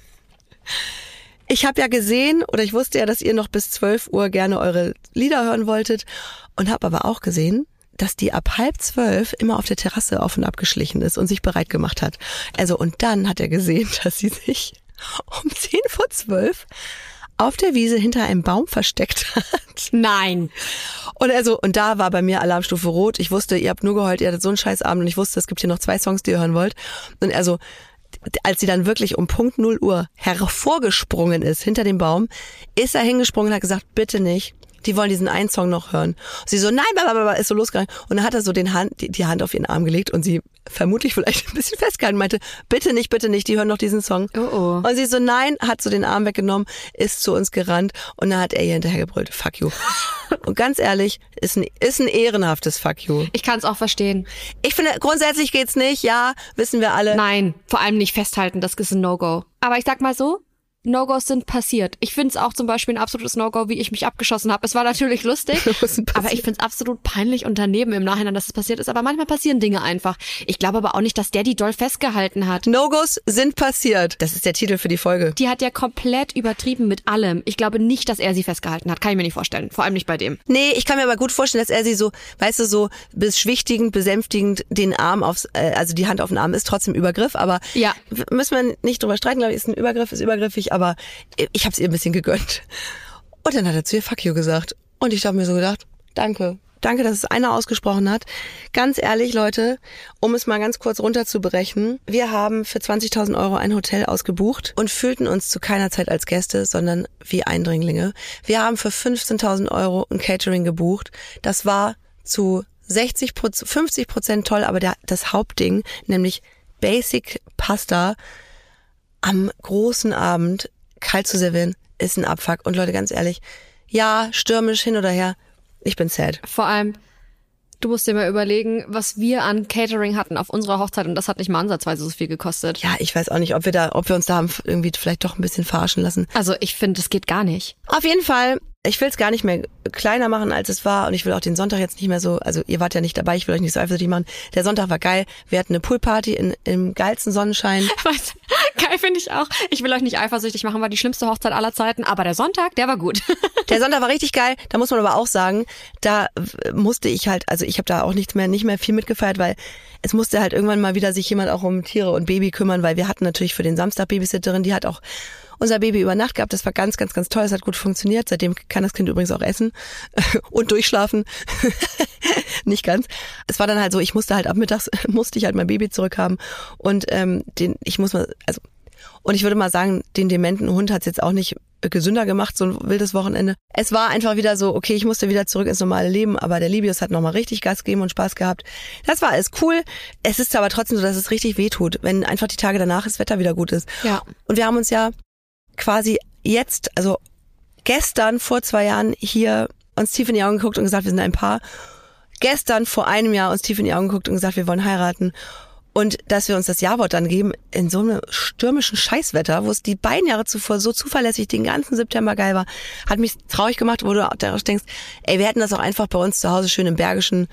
Ich habe ja gesehen, oder ich wusste ja, dass ihr noch bis 12 Uhr gerne eure Lieder hören wolltet und habe aber auch gesehen, dass die ab 11:30 immer auf der Terrasse auf und ab geschlichen ist und sich bereit gemacht hat. Also und dann hat er gesehen, dass sie sich um 10:10 auf der Wiese hinter einem Baum versteckt hat.
Nein.
Und da war bei mir Alarmstufe rot. Ich wusste, ihr habt nur geheult, ihr hattet so einen Scheißabend und ich wusste, es gibt hier noch 2 Songs, die ihr hören wollt. Und als sie dann wirklich um Punkt 0 Uhr hervorgesprungen ist hinter dem Baum, ist er hingesprungen und hat gesagt, bitte nicht, die wollen diesen einen Song noch hören. Und sie so, nein, blablabla, ist so losgegangen. Und dann hat er so die Hand auf ihren Arm gelegt und sie vermutlich vielleicht ein bisschen festgehalten, meinte, bitte nicht, die hören noch diesen Song.
Oh.
Und sie so, nein, hat so den Arm weggenommen, ist zu uns gerannt und dann hat er ihr hinterher gebrüllt, fuck you. Und ganz ehrlich, ist ein ehrenhaftes fuck you.
Ich kann es auch verstehen.
Ich finde, grundsätzlich geht's nicht, ja, wissen wir alle.
Nein, vor allem nicht festhalten, das ist ein No-Go. Aber ich sag mal so, No-Gos sind passiert. Ich finde es auch zum Beispiel ein absolutes No-Go, wie ich mich abgeschossen habe. Es war natürlich lustig, aber ich finde es absolut peinlich und daneben im Nachhinein, dass es passiert ist. Aber manchmal passieren Dinge einfach. Ich glaube aber auch nicht, dass der die doll festgehalten hat.
No-Gos sind passiert. Das ist der Titel für die Folge.
Die hat ja komplett übertrieben mit allem. Ich glaube nicht, dass er sie festgehalten hat. Kann ich mir nicht vorstellen. Vor allem nicht bei dem.
Nee, ich kann mir aber gut vorstellen, dass er sie so, weißt du, so beschwichtigend, besänftigend den Arm also die Hand auf den Arm ist trotzdem Übergriff, aber
ja,
müssen wir nicht drüber streiten, glaube ich, ist ein Übergriff, ist übergriffig, aber ich habe es ihr ein bisschen gegönnt. Und dann hat er zu ihr fuck you gesagt. Und ich habe mir so gedacht, danke, dass es einer ausgesprochen hat. Ganz ehrlich, Leute, um es mal ganz kurz runterzubrechen, wir haben für 20.000 € ein Hotel ausgebucht und fühlten uns zu keiner Zeit als Gäste, sondern wie Eindringlinge. Wir haben für 15.000 € ein Catering gebucht. Das war zu 50% toll, aber das Hauptding, nämlich Basic Pasta am großen Abend kalt zu servieren, ist ein Abfuck. Und Leute, ganz ehrlich, ja, stürmisch hin oder her, ich bin sad.
Vor allem, Du musst dir mal überlegen, was wir an Catering hatten auf unserer Hochzeit und das hat nicht mal ansatzweise so viel gekostet.
Ja, ich weiß auch nicht, ob wir uns da haben irgendwie vielleicht doch ein bisschen verarschen lassen.
Also ich finde, das geht gar nicht.
Auf jeden Fall, ich will es gar nicht mehr kleiner machen, als es war und ich will auch den Sonntag jetzt nicht mehr so, also ihr wart ja nicht dabei, ich will euch nicht so eifersüchtig machen. Der Sonntag war geil, wir hatten eine Poolparty im geilsten Sonnenschein.
Was? Geil finde ich auch. Ich will euch nicht eifersüchtig machen, war die schlimmste Hochzeit aller Zeiten, aber der Sonntag, der war gut.
Der Sonntag war richtig geil, da muss man aber auch sagen, da musste ich halt, also ich habe da auch nicht mehr viel mitgefeiert, weil es musste halt irgendwann mal wieder sich jemand auch um Tiere und Baby kümmern, weil wir hatten natürlich für den Samstag Babysitterin, die hat auch unser Baby über Nacht gehabt. Das war ganz, ganz, ganz toll. Es hat gut funktioniert. Seitdem kann das Kind übrigens auch essen und durchschlafen. Nicht ganz. Es war dann halt so, ich musste halt ab mittags, musste ich halt mein Baby zurückhaben. Und und ich würde mal sagen, den dementen Hund hat es jetzt auch nicht gesünder gemacht, so ein wildes Wochenende. Es war einfach wieder so, okay, ich musste wieder zurück ins normale Leben, aber der Libius hat nochmal richtig Gas gegeben und Spaß gehabt. Das war alles cool. Es ist aber trotzdem so, dass es richtig wehtut, wenn einfach die Tage danach das Wetter wieder gut ist.
Ja.
Und wir haben uns ja quasi jetzt, also gestern vor 2 Jahren hier uns tief in die Augen geguckt und gesagt, wir sind ein Paar. Gestern vor einem Jahr uns tief in die Augen geguckt und gesagt, wir wollen heiraten. Und dass wir uns das Ja-Wort dann geben in so einem stürmischen Scheißwetter, wo es die beiden Jahre zuvor so zuverlässig den ganzen September geil war, hat mich traurig gemacht, wo du darauf denkst, ey, wir hätten das auch einfach bei uns zu Hause schön im bergischen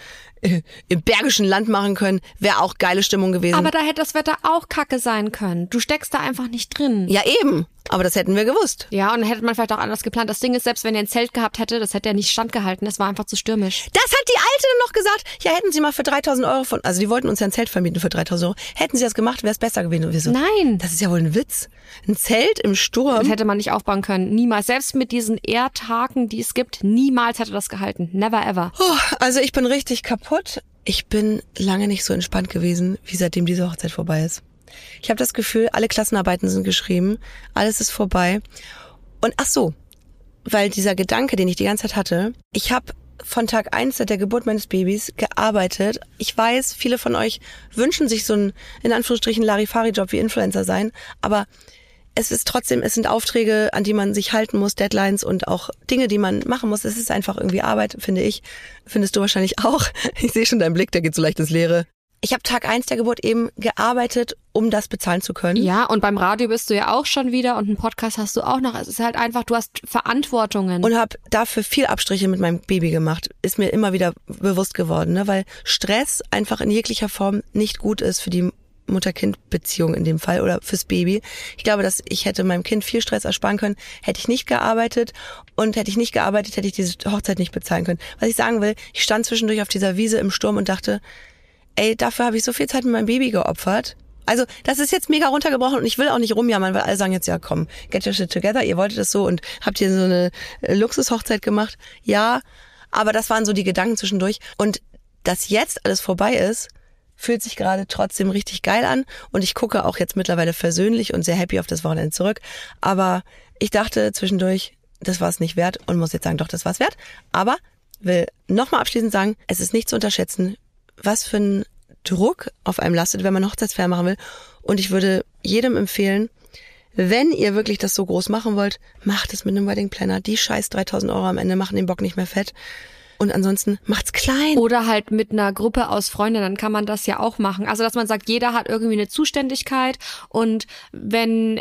Land machen können. Wäre auch geile Stimmung gewesen.
Aber da hätte das Wetter auch kacke sein können. Du steckst da einfach nicht drin.
Ja, eben. Aber das hätten wir gewusst.
Ja, und dann hätte man vielleicht auch anders geplant. Das Ding ist, selbst wenn ihr ein Zelt gehabt hätte, das hätte ja nicht standgehalten. Es war einfach zu stürmisch.
Das hat die Alte dann noch gesagt. Ja, hätten Sie mal für 3.000 Euro also die wollten uns ja ein Zelt vermieten für 3.000 Euro. Hätten Sie das gemacht, wäre es besser gewesen. Und wir so,
nein.
Das ist ja wohl ein Witz. Ein Zelt im Sturm.
Das hätte man nicht aufbauen können. Niemals. Selbst mit diesen Erdhaken, die es gibt, niemals hätte das gehalten. Never ever.
Also ich bin richtig kaputt. Ich bin lange nicht so entspannt gewesen, wie seitdem diese Hochzeit vorbei ist. Ich habe das Gefühl, alle Klassenarbeiten sind geschrieben, alles ist vorbei. Und ach so, weil dieser Gedanke, den ich die ganze Zeit hatte, ich habe von Tag 1 seit der Geburt meines Babys gearbeitet. Ich weiß, viele von euch wünschen sich so einen, in Anführungsstrichen, Larifari-Job wie Influencer sein, aber es sind Aufträge, an die man sich halten muss, Deadlines und auch Dinge, die man machen muss. Es ist einfach irgendwie Arbeit, finde ich. Findest du wahrscheinlich auch. Ich sehe schon deinen Blick, der geht so leicht ins Leere. Ich habe Tag 1 der Geburt eben gearbeitet, um das bezahlen zu können.
Ja, und beim Radio bist du ja auch schon wieder und einen Podcast hast du auch noch. Es ist halt einfach, du hast Verantwortungen.
Und habe dafür viel Abstriche mit meinem Baby gemacht. Ist mir immer wieder bewusst geworden, ne? Weil Stress einfach in jeglicher Form nicht gut ist für die Mutter-Kind-Beziehung in dem Fall oder fürs Baby. Ich glaube, dass ich hätte meinem Kind viel Stress ersparen können, hätte ich nicht gearbeitet. Und hätte ich nicht gearbeitet, hätte ich diese Hochzeit nicht bezahlen können. Was ich sagen will, ich stand zwischendurch auf dieser Wiese im Sturm und dachte, ey, dafür habe ich so viel Zeit mit meinem Baby geopfert. Also das ist jetzt mega runtergebrochen und ich will auch nicht rumjammern, weil alle sagen jetzt, ja komm, get your shit together, ihr wolltet das so und habt hier so eine Luxushochzeit gemacht. Ja, aber das waren so die Gedanken zwischendurch. Und dass jetzt alles vorbei ist, fühlt sich gerade trotzdem richtig geil an und ich gucke auch jetzt mittlerweile versöhnlich und sehr happy auf das Wochenende zurück. Aber ich dachte zwischendurch, das war es nicht wert und muss jetzt sagen, doch, das war es wert. Aber will nochmal abschließend sagen, es ist nicht zu unterschätzen, was für ein Druck auf einem lastet, wenn man Hochzeitsfeier machen will. Und ich würde jedem empfehlen, wenn ihr wirklich das so groß machen wollt, macht es mit einem Wedding Planner. Die scheiß 3.000 Euro am Ende machen den Bock nicht mehr fett. Und ansonsten macht's klein.
Oder halt mit einer Gruppe aus Freunden, dann kann man das ja auch machen. Also, dass man sagt, jeder hat irgendwie eine Zuständigkeit und dann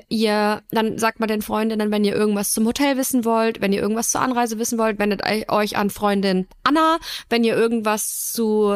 sagt man den Freundinnen, wenn ihr irgendwas zum Hotel wissen wollt, wenn ihr irgendwas zur Anreise wissen wollt, wendet euch an Freundin Anna, wenn ihr irgendwas zu,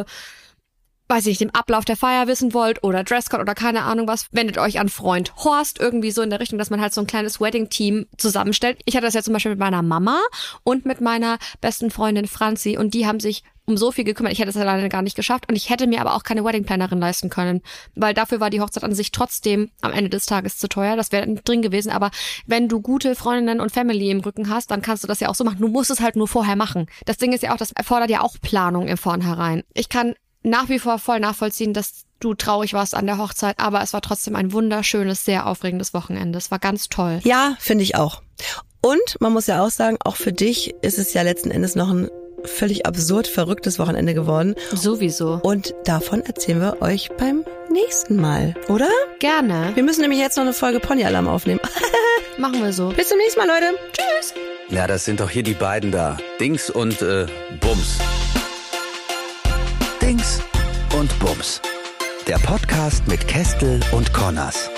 weiß ich, dem Ablauf der Feier wissen wollt oder Dresscode oder keine Ahnung was, wendet euch an Freund Horst, irgendwie so in der Richtung, dass man halt so ein kleines Wedding-Team zusammenstellt. Ich hatte das ja zum Beispiel mit meiner Mama und mit meiner besten Freundin Franzi und die haben sich um so viel gekümmert. Ich hätte es alleine gar nicht geschafft und ich hätte mir aber auch keine Wedding-Plannerin leisten können, weil dafür war die Hochzeit an sich trotzdem am Ende des Tages zu teuer. Das wäre drin gewesen, aber wenn du gute Freundinnen und Family im Rücken hast, dann kannst du das ja auch so machen. Du musst es halt nur vorher machen. Das Ding ist ja auch, das erfordert ja auch Planung im Vornherein. Ich kann nach wie vor voll nachvollziehen, dass du traurig warst an der Hochzeit, aber es war trotzdem ein wunderschönes, sehr aufregendes Wochenende. Es war ganz toll.
Ja, finde ich auch. Und man muss ja auch sagen, auch für dich ist es ja letzten Endes noch ein völlig absurd verrücktes Wochenende geworden.
Sowieso.
Und davon erzählen wir euch beim nächsten Mal, oder?
Gerne.
Wir müssen nämlich jetzt noch eine Folge Pony-Alarm aufnehmen.
Machen wir so.
Bis zum nächsten Mal, Leute. Tschüss.
Ja, das sind doch hier die beiden da. Dings und Bums. Dings und Bums. Der Podcast mit Kästel und Connors.